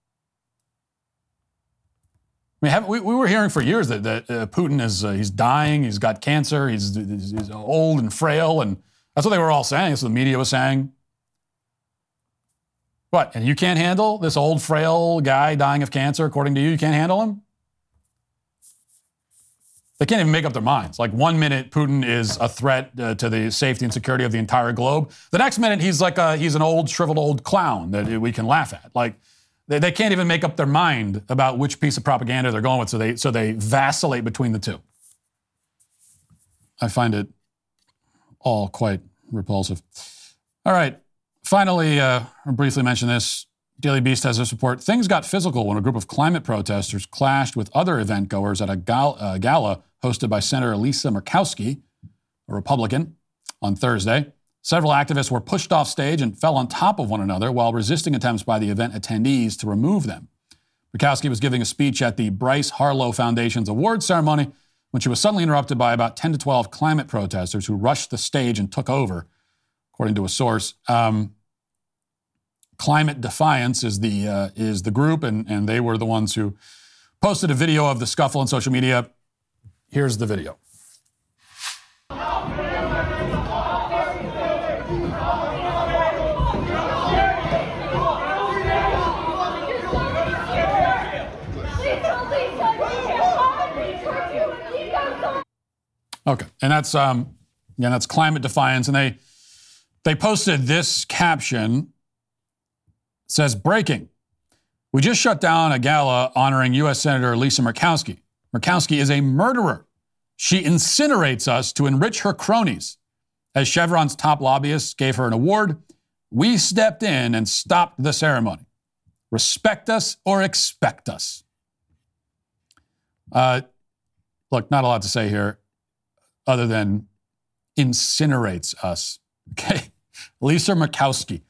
I mean, we were hearing for years that Putin he's dying, he's got cancer, he's old and frail, and that's what they were all saying. That's what the media was saying. What, and you can't handle this old, frail guy dying of cancer, according to you? You can't handle him? They can't even make up their minds. Like 1 minute, Putin is a threat to the safety and security of the entire globe. The next minute, he's an old, shriveled old clown that we can laugh at. Like, they can't even make up their mind about which piece of propaganda they're going with, so they vacillate between the two. I find it all quite repulsive. All right. Finally, I'll briefly mention this. Daily Beast has this report. Things got physical when a group of climate protesters clashed with other event goers at a gala hosted by Senator Lisa Murkowski, a Republican, on Thursday. Several activists were pushed off stage and fell on top of one another while resisting attempts by the event attendees to remove them. Murkowski was giving a speech at the Bryce Harlow Foundation's awards ceremony when she was suddenly interrupted by about 10 to 12 climate protesters who rushed the stage and took over, according to a source. Climate Defiance is the group, and they were the ones who posted a video of the scuffle on social media. Here's the video. Okay, and that's Climate Defiance, and they posted this caption. It says, breaking. We just shut down a gala honoring U.S. Senator Lisa Murkowski. Murkowski is a murderer. She incinerates us to enrich her cronies. As Chevron's top lobbyists gave her an award, we stepped in and stopped the ceremony. Respect us or expect us. Look, not a lot to say here other than incinerates us. Okay? Lisa Murkowski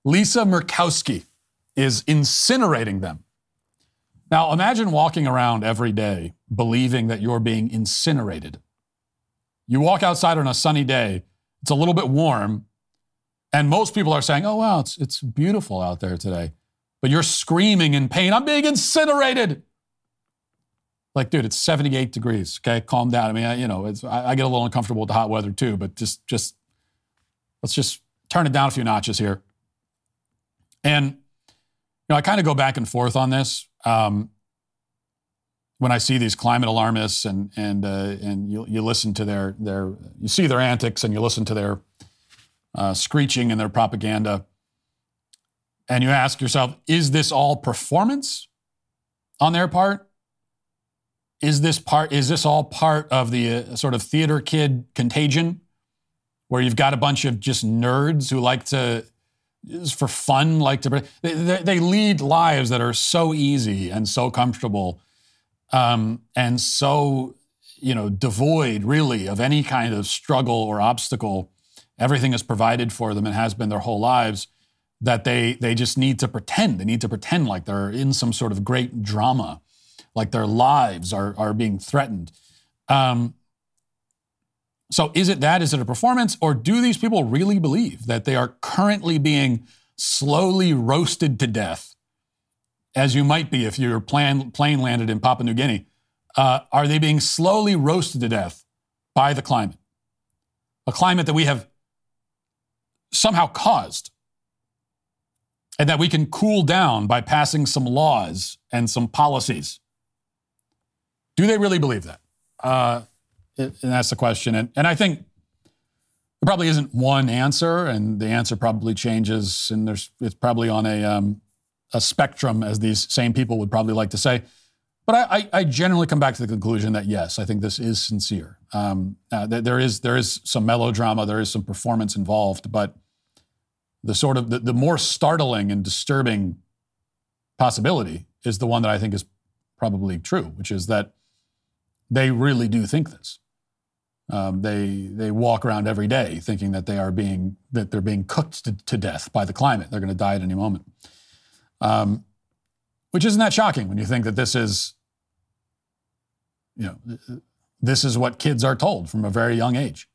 is incinerating them. Now, imagine walking around every day believing that you're being incinerated. You walk outside on a sunny day, it's a little bit warm, and most people are saying, oh, wow, it's beautiful out there today. But you're screaming in pain, I'm being incinerated. Like, dude, it's 78 degrees, okay? Calm down. I mean, I get a little uncomfortable with the hot weather too, but just let's just turn it down a few notches here. And, I kind of go back and forth on this when I see these climate alarmists and you listen to you see their antics and you listen to their screeching and their propaganda. And you ask yourself, is this all performance on their part? Is this all part of the sort of theater kid contagion where you've got a bunch of just nerds who like to, for fun, they lead lives that are so easy and so comfortable and so, devoid really of any kind of struggle or obstacle. Everything is provided for them and has been their whole lives, that they just need to pretend. They need to pretend like they're in some sort of great drama, like their lives are being threatened. So is it that? Is it a performance? Or do these people really believe that they are currently being slowly roasted to death, as you might be if your plane landed in Papua New Guinea? Are they being slowly roasted to death by the climate? A climate that we have somehow caused, and that we can cool down by passing some laws and some policies. Do they really believe that? And that's the question. And I think there probably isn't one answer, and the answer probably changes, and it's probably on a spectrum, as these same people would probably like to say. But I generally come back to the conclusion that, yes, I think this is sincere. There is some melodrama, there is some performance involved, but the more startling and disturbing possibility is the one that I think is probably true, which is that they really do think this. They walk around every day thinking that they're being cooked to death by the climate. They're going to die at any moment. Which isn't that shocking when you think that this is what kids are told from a very young age.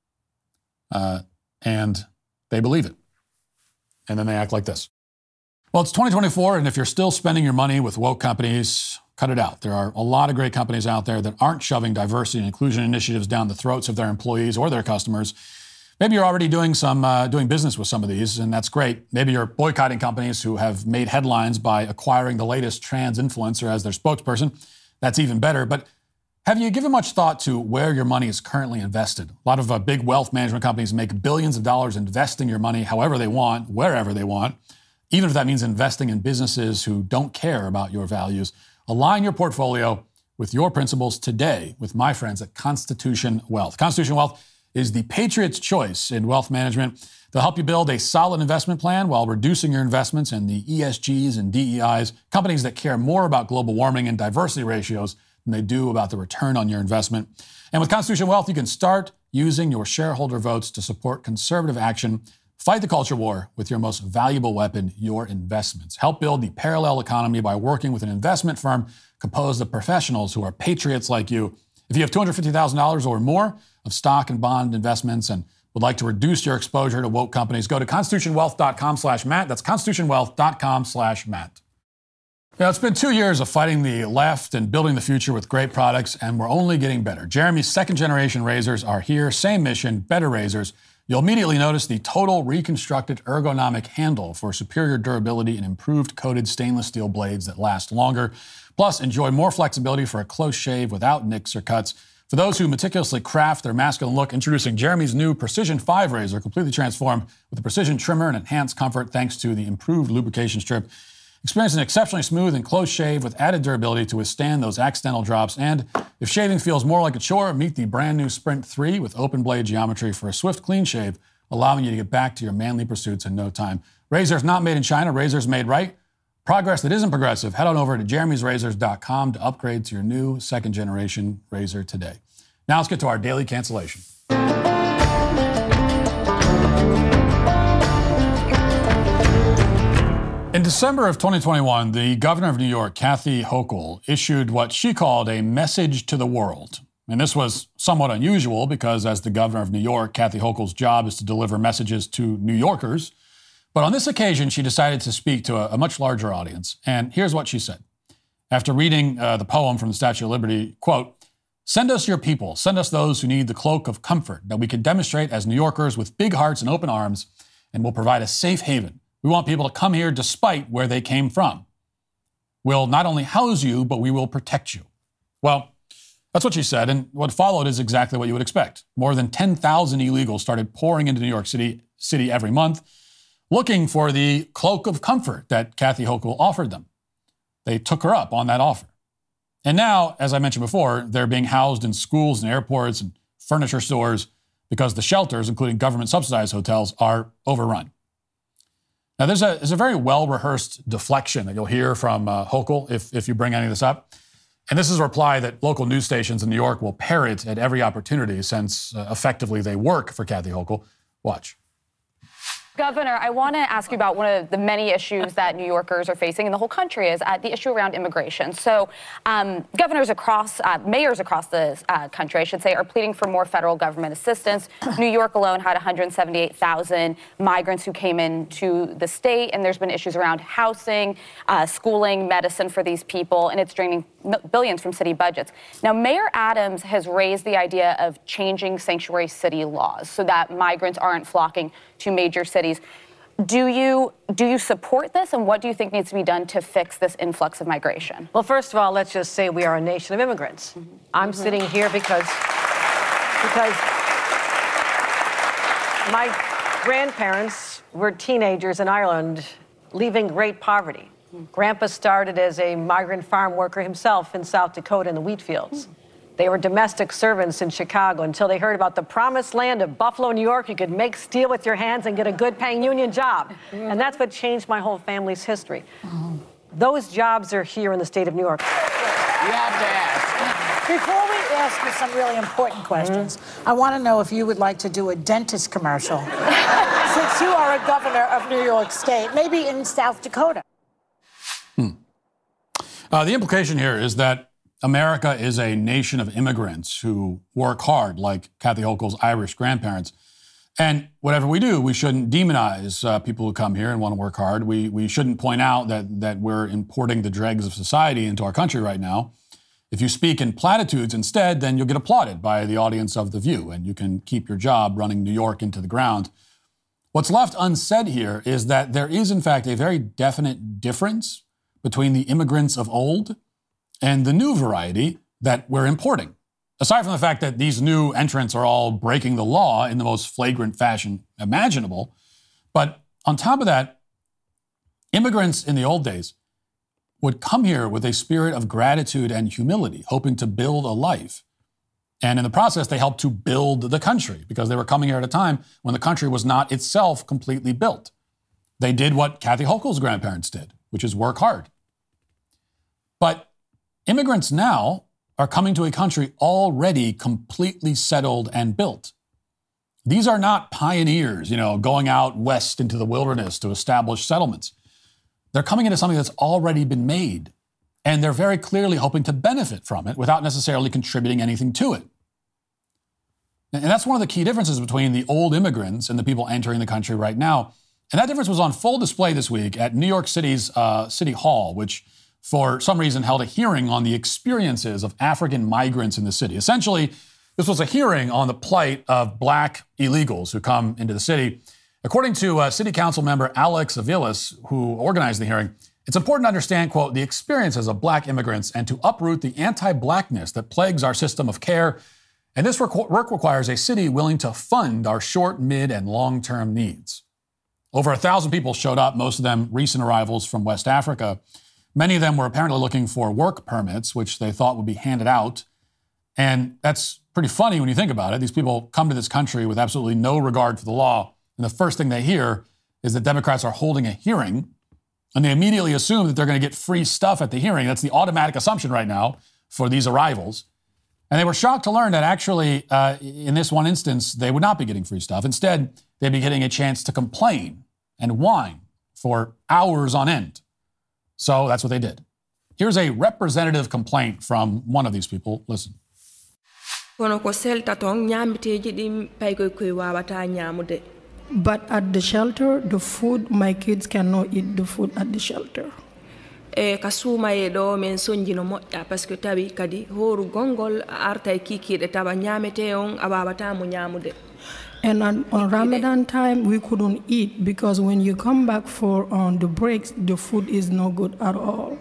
And they believe it. And then they act like this. Well, it's 2024, and if you're still spending your money with woke companies, cut it out. There are a lot of great companies out there that aren't shoving diversity and inclusion initiatives down the throats of their employees or their customers. Maybe you're already doing business with some of these, and that's great. Maybe you're boycotting companies who have made headlines by acquiring the latest trans influencer as their spokesperson. That's even better. But have you given much thought to where your money is currently invested? A lot of big wealth management companies make billions of dollars investing your money however they want, wherever they want, even if that means investing in businesses who don't care about your values. Align your portfolio with your principles today with my friends at Constitution Wealth. Constitution Wealth is the Patriot's choice in wealth management. They'll help you build a solid investment plan while reducing your investments in the ESGs and DEIs, companies that care more about global warming and diversity ratios than they do about the return on your investment. And with Constitution Wealth, you can start using your shareholder votes to support conservative action. Fight the culture war with your most valuable weapon, your investments. Help build the parallel economy by working with an investment firm composed of professionals who are patriots like you. If you have $250,000 or more of stock and bond investments and would like to reduce your exposure to woke companies, go to constitutionwealth.com/Matt. That's constitutionwealth.com/Matt. It's been 2 years of fighting the left and building the future with great products, and we're only getting better. Jeremy's second-generation razors are here. Same mission, better razors. You'll immediately notice the total reconstructed ergonomic handle for superior durability and improved coated stainless steel blades that last longer. Plus, enjoy more flexibility for a close shave without nicks or cuts. For those who meticulously craft their masculine look, introducing Jeremy's new Precision 5 razor, completely transformed with a precision trimmer and enhanced comfort thanks to the improved lubrication strip. Experience an exceptionally smooth and close shave with added durability to withstand those accidental drops. And if shaving feels more like a chore, meet the brand new Sprint 3 with open blade geometry for a swift, clean shave, allowing you to get back to your manly pursuits in no time. Razors not made in China, razors made right. Progress that isn't progressive. Head on over to jeremy'srazors.com to upgrade to your new second-generation razor today. Now let's get to our daily cancellation. In December of 2021, the governor of New York, Kathy Hochul, issued what she called a message to the world. And this was somewhat unusual because as the governor of New York, Kathy Hochul's job is to deliver messages to New Yorkers. But on this occasion, she decided to speak to a much larger audience. And here's what she said. After reading the poem from the Statue of Liberty, quote, "Send us your people, send us those who need the cloak of comfort that we can demonstrate as New Yorkers with big hearts and open arms, and will provide a safe haven. We want people to come here despite where they came from. We'll not only house you, but we will protect you." Well, that's what she said, and what followed is exactly what you would expect. More than 10,000 illegals started pouring into New York City every month, looking for the cloak of comfort that Kathy Hochul offered them. They took her up on that offer. And now, as I mentioned before, they're being housed in schools and airports and furniture stores because the shelters, including government-subsidized hotels, are overrun. Now, there's a very well-rehearsed deflection that you'll hear from Hochul if you bring any of this up. And this is a reply that local news stations in New York will parrot at every opportunity since effectively they work for Kathy Hochul. Watch. Governor, I want to ask you about one of the many issues that New Yorkers are facing in the whole country is the issue around immigration. So mayors across the country, I should say, are pleading for more federal government assistance. New York alone had 178,000 migrants who came into the state, and there's been issues around housing, schooling, medicine for these people, and it's draining billions from city budgets. Now, Mayor Adams has raised the idea of changing sanctuary city laws so that migrants aren't flocking to major cities. Do you support this, and what do you think needs to be done to fix this influx of migration? Well, first of all, let's just say we are a nation of immigrants. Mm-hmm. I'm sitting here because my grandparents were teenagers in Ireland leaving great poverty. Grandpa started as a migrant farm worker himself in South Dakota in the wheat fields. They were domestic servants in Chicago until they heard about the promised land of Buffalo, New York. You could make steel with your hands and get a good-paying union job. And that's what changed my whole family's history. Those jobs are here in the state of New York. You have to ask. Before we ask you some really important questions, I want to know if you would like to do a dentist commercial. Since you are a governor of New York State, maybe in South Dakota. The implication here is that America is a nation of immigrants who work hard, like Kathy Hochul's Irish grandparents. And whatever we do, we shouldn't demonize people who come here and want to work hard. We shouldn't point out that we're importing the dregs of society into our country right now. If you speak in platitudes instead, then you'll get applauded by the audience of The View, and you can keep your job running New York into the ground. What's left unsaid here is that there is, in fact, a very definite difference between the immigrants of old and the new variety that we're importing. Aside from the fact that these new entrants are all breaking the law in the most flagrant fashion imaginable, but on top of that, immigrants in the old days would come here with a spirit of gratitude and humility, hoping to build a life. And in the process, they helped to build the country because they were coming here at a time when the country was not itself completely built. They did what Kathy Hochul's grandparents did, which is work hard. But immigrants now are coming to a country already completely settled and built. These are not pioneers, going out west into the wilderness to establish settlements. They're coming into something that's already been made, and they're very clearly hoping to benefit from it without necessarily contributing anything to it. And that's one of the key differences between the old immigrants and the people entering the country right now. And that difference was on full display this week at New York City's City Hall, which for some reason held a hearing on the experiences of African migrants in the city. Essentially, this was a hearing on the plight of black illegals who come into the city. According to City Council member Alex Aviles, who organized the hearing, it's important to understand, quote, the experiences of black immigrants and to uproot the anti-blackness that plagues our system of care. And this work requires a city willing to fund our short, mid, and long-term needs. Over 1,000 people showed up, most of them recent arrivals from West Africa. Many of them were apparently looking for work permits, which they thought would be handed out. And that's pretty funny when you think about it. These people come to this country with absolutely no regard for the law. And the first thing they hear is that Democrats are holding a hearing. And they immediately assume that they're going to get free stuff at the hearing. That's the automatic assumption right now for these arrivals. And they were shocked to learn that actually, in this one instance, they would not be getting free stuff. Instead, they'd be getting a chance to complain and whine for hours on end. So that's what they did. Here's a representative complaint from one of these people. Listen. But at the shelter, the food, my kids cannot eat the food at the shelter. And on Ramadan time, we couldn't eat because when you come back for the breaks, the food is no good at all.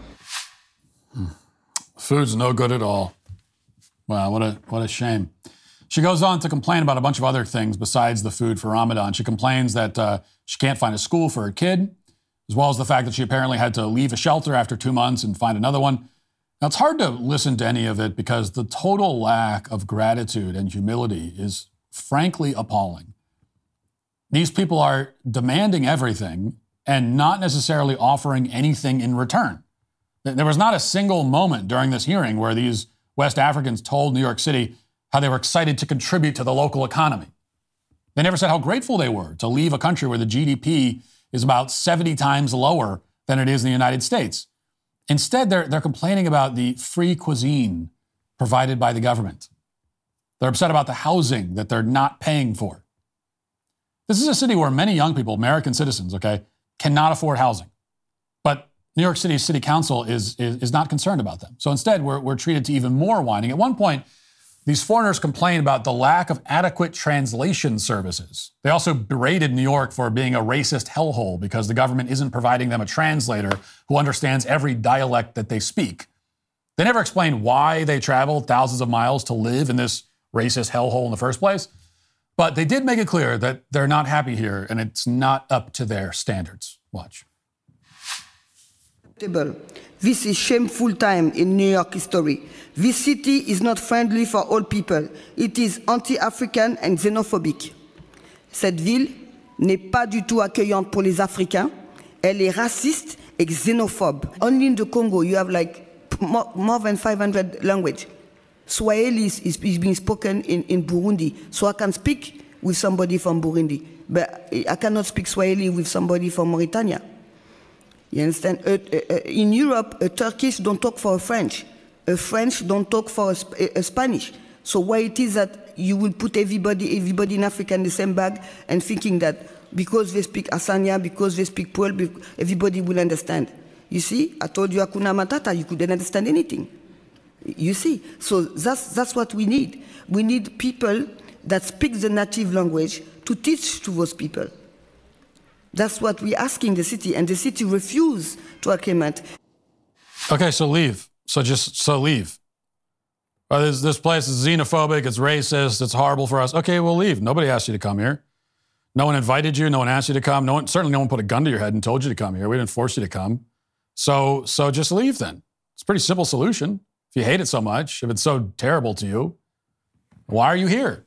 Food's no good at all. Wow, what a shame. She goes on to complain about a bunch of other things besides the food for Ramadan. She complains that she can't find a school for her kid, as well as the fact that she apparently had to leave a shelter after 2 months and find another one. Now, it's hard to listen to any of it because the total lack of gratitude and humility is frankly appalling. These people are demanding everything and not necessarily offering anything in return. There was not a single moment during this hearing where these West Africans told New York City how they were excited to contribute to the local economy. They never said how grateful they were to leave a country where the GDP is about 70 times lower than it is in the United States. Instead, they're complaining about the free cuisine provided by the government. They're upset about the housing that they're not paying for. This is a city where many young people, American citizens, cannot afford housing. But New York City City Council is not concerned about them. So instead, we're treated to even more whining. At one point, these foreigners complained about the lack of adequate translation services. They also berated New York for being a racist hellhole because the government isn't providing them a translator who understands every dialect that they speak. They never explained why they traveled thousands of miles to live in this racist hellhole in the first place. But they did make it clear that they're not happy here and it's not up to their standards. Watch. This is shameful time in New York history. This city is not friendly for all people. It is anti-African and xénophobique. Cette ville n'est pas du tout accueillante pour les Africains. Elle est raciste et xénophobe. Only in the Congo, you have more than 500 languages. Swahili is being spoken in Burundi. So I can speak with somebody from Burundi, but I cannot speak Swahili with somebody from Mauritania. You understand? In Europe, a Turkish don't talk for a French. A French don't talk for a Spanish. So why it is that you will put everybody in Africa in the same bag and thinking that because they speak Asania, because they speak Peul, everybody will understand. You see, I told you Hakuna Matata, you couldn't understand anything. You see, so that's what we need. We need people that speak the native language to teach to those people. That's what we're asking the city, and the city refused to acclimate. Okay, so leave. So leave. This place is xenophobic, it's racist, it's horrible for us. Okay, we'll leave. Nobody asked you to come here. No one invited you, no one asked you to come. Certainly no one put a gun to your head and told you to come here. We didn't force you to come. So just leave then. It's a pretty simple solution. If you hate it so much, if it's so terrible to you, why are you here?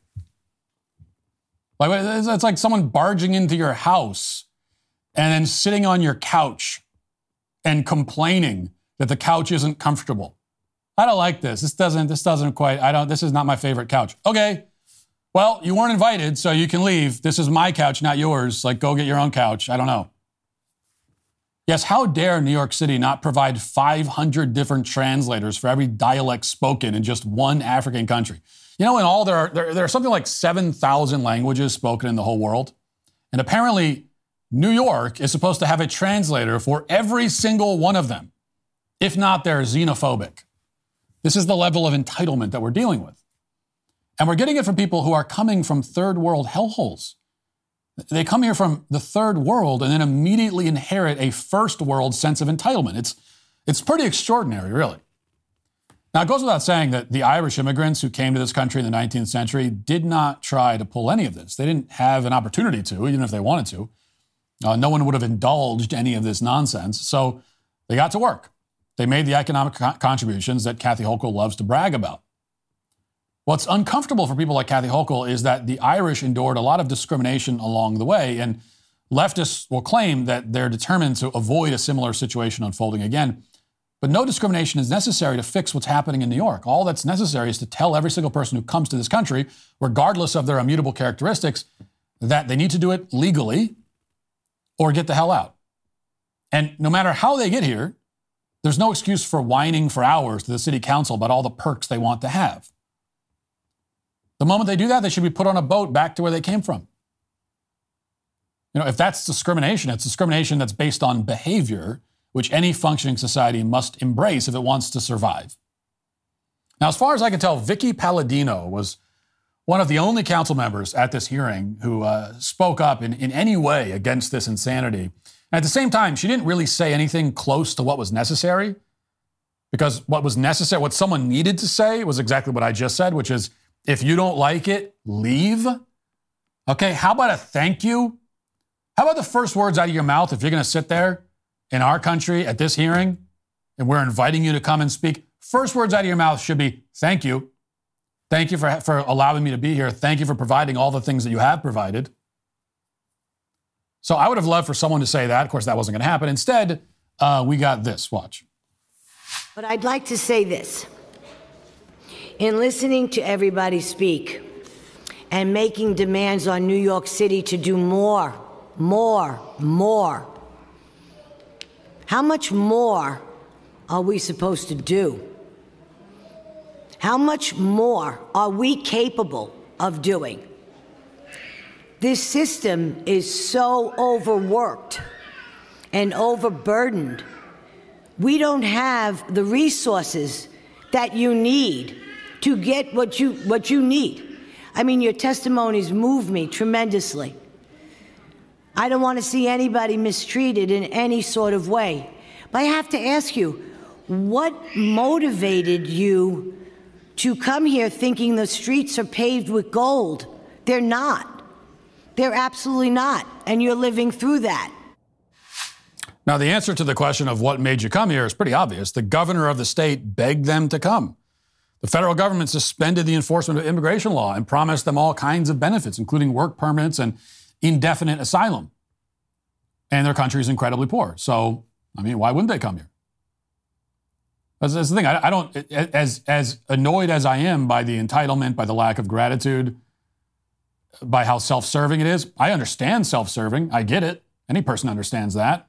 It's like someone barging into your house and then sitting on your couch and complaining that the couch isn't comfortable. I don't like this. This is not my favorite couch. Okay, well, you weren't invited, so you can leave. This is my couch, not yours. Go get your own couch. I don't know. Yes, how dare New York City not provide 500 different translators for every dialect spoken in just one African country? You know, in all, there are something like 7,000 languages spoken in the whole world. And apparently, New York is supposed to have a translator for every single one of them. If not, they're xenophobic. This is the level of entitlement that we're dealing with. And we're getting it from people who are coming from third world hellholes. They come here from the third world and then immediately inherit a first world sense of entitlement. It's pretty extraordinary, really. Now, it goes without saying that the Irish immigrants who came to this country in the 19th century did not try to pull any of this. They didn't have an opportunity to, even if they wanted to. No one would have indulged any of this nonsense. So they got to work. They made the economic contributions that Kathy Hochul loves to brag about. What's uncomfortable for people like Kathy Hochul is that the Irish endured a lot of discrimination along the way, and leftists will claim that they're determined to avoid a similar situation unfolding again. But no discrimination is necessary to fix what's happening in New York. All that's necessary is to tell every single person who comes to this country, regardless of their immutable characteristics, that they need to do it legally or get the hell out. And no matter how they get here, there's no excuse for whining for hours to the city council about all the perks they want to have. The moment they do that, they should be put on a boat back to where they came from. You know, if that's discrimination, it's discrimination that's based on behavior, which any functioning society must embrace if it wants to survive. Now, as far as I can tell, Vicky Palladino was one of the only council members at this hearing who spoke up in any way against this insanity. And at the same time, she didn't really say anything close to what was necessary, because what was necessary, what someone needed to say was exactly what I just said, which is, if you don't like it, leave. Okay, how about a thank you? How about the first words out of your mouth if you're going to sit there in our country at this hearing and we're inviting you to come and speak? First words out of your mouth should be, thank you. Thank you for allowing me to be here. Thank you for providing all the things that you have provided. So I would have loved for someone to say that. Of course, that wasn't going to happen. Instead, we got this. Watch. But I'd like to say this. In listening to everybody speak and making demands on New York City to do more, how much more are we supposed to do? How much more are we capable of doing? This system is so overworked and overburdened. We don't have the resources that you need to get what you need. I mean, your testimonies move me tremendously. I don't want to see anybody mistreated in any sort of way. But I have to ask you, what motivated you to come here thinking the streets are paved with gold? They're not. They're absolutely not. And you're living through that. Now, the answer to the question of what made you come here is pretty obvious. The governor of the state begged them to come. The federal government suspended the enforcement of immigration law and promised them all kinds of benefits, including work permits and indefinite asylum. And their country is incredibly poor. So, I mean, why wouldn't they come here? That's the thing. I don't, as annoyed as I am by the entitlement, by the lack of gratitude, by how self-serving it is, I understand self-serving. I get it. Any person understands that.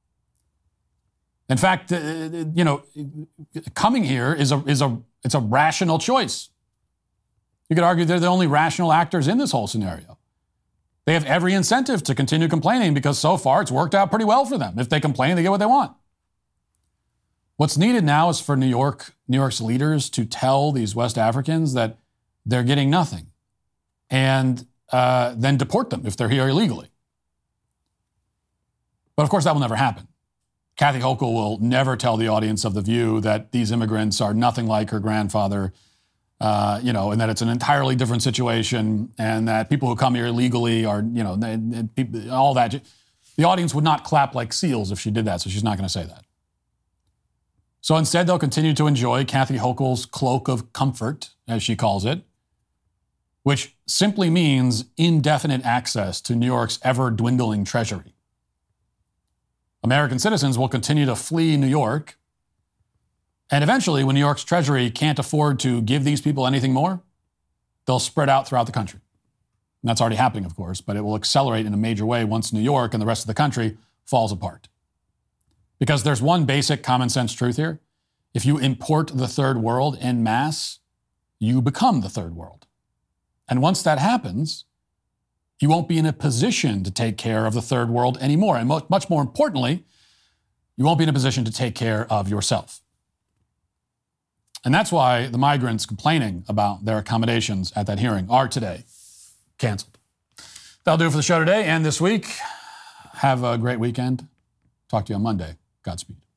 In fact, you know, coming here is a rational choice. You could argue they're the only rational actors in this whole scenario. They have every incentive to continue complaining because so far it's worked out pretty well for them. If they complain, they get what they want. What's needed now is for New York's leaders to tell these West Africans that they're getting nothing and then deport them if they're here illegally. But of course, that will never happen. Kathy Hochul will never tell the audience of The View that these immigrants are nothing like her grandfather, and that it's an entirely different situation, and that people who come here illegally are, all that. The audience would not clap like seals if she did that, so she's not going to say that. So instead, they'll continue to enjoy Kathy Hochul's cloak of comfort, as she calls it, which simply means indefinite access to New York's ever-dwindling treasury. American citizens will continue to flee New York, and eventually, when New York's treasury can't afford to give these people anything more, they'll spread out throughout the country. And that's already happening, of course, but it will accelerate in a major way once New York and the rest of the country falls apart. Because there's one basic common sense truth here. If you import the third world en masse, you become the third world. And once that happens, you won't be in a position to take care of the third world anymore. And much more importantly, you won't be in a position to take care of yourself. And that's why the migrants complaining about their accommodations at that hearing are today canceled. That'll do it for the show today and this week. Have a great weekend. Talk to you on Monday. Godspeed.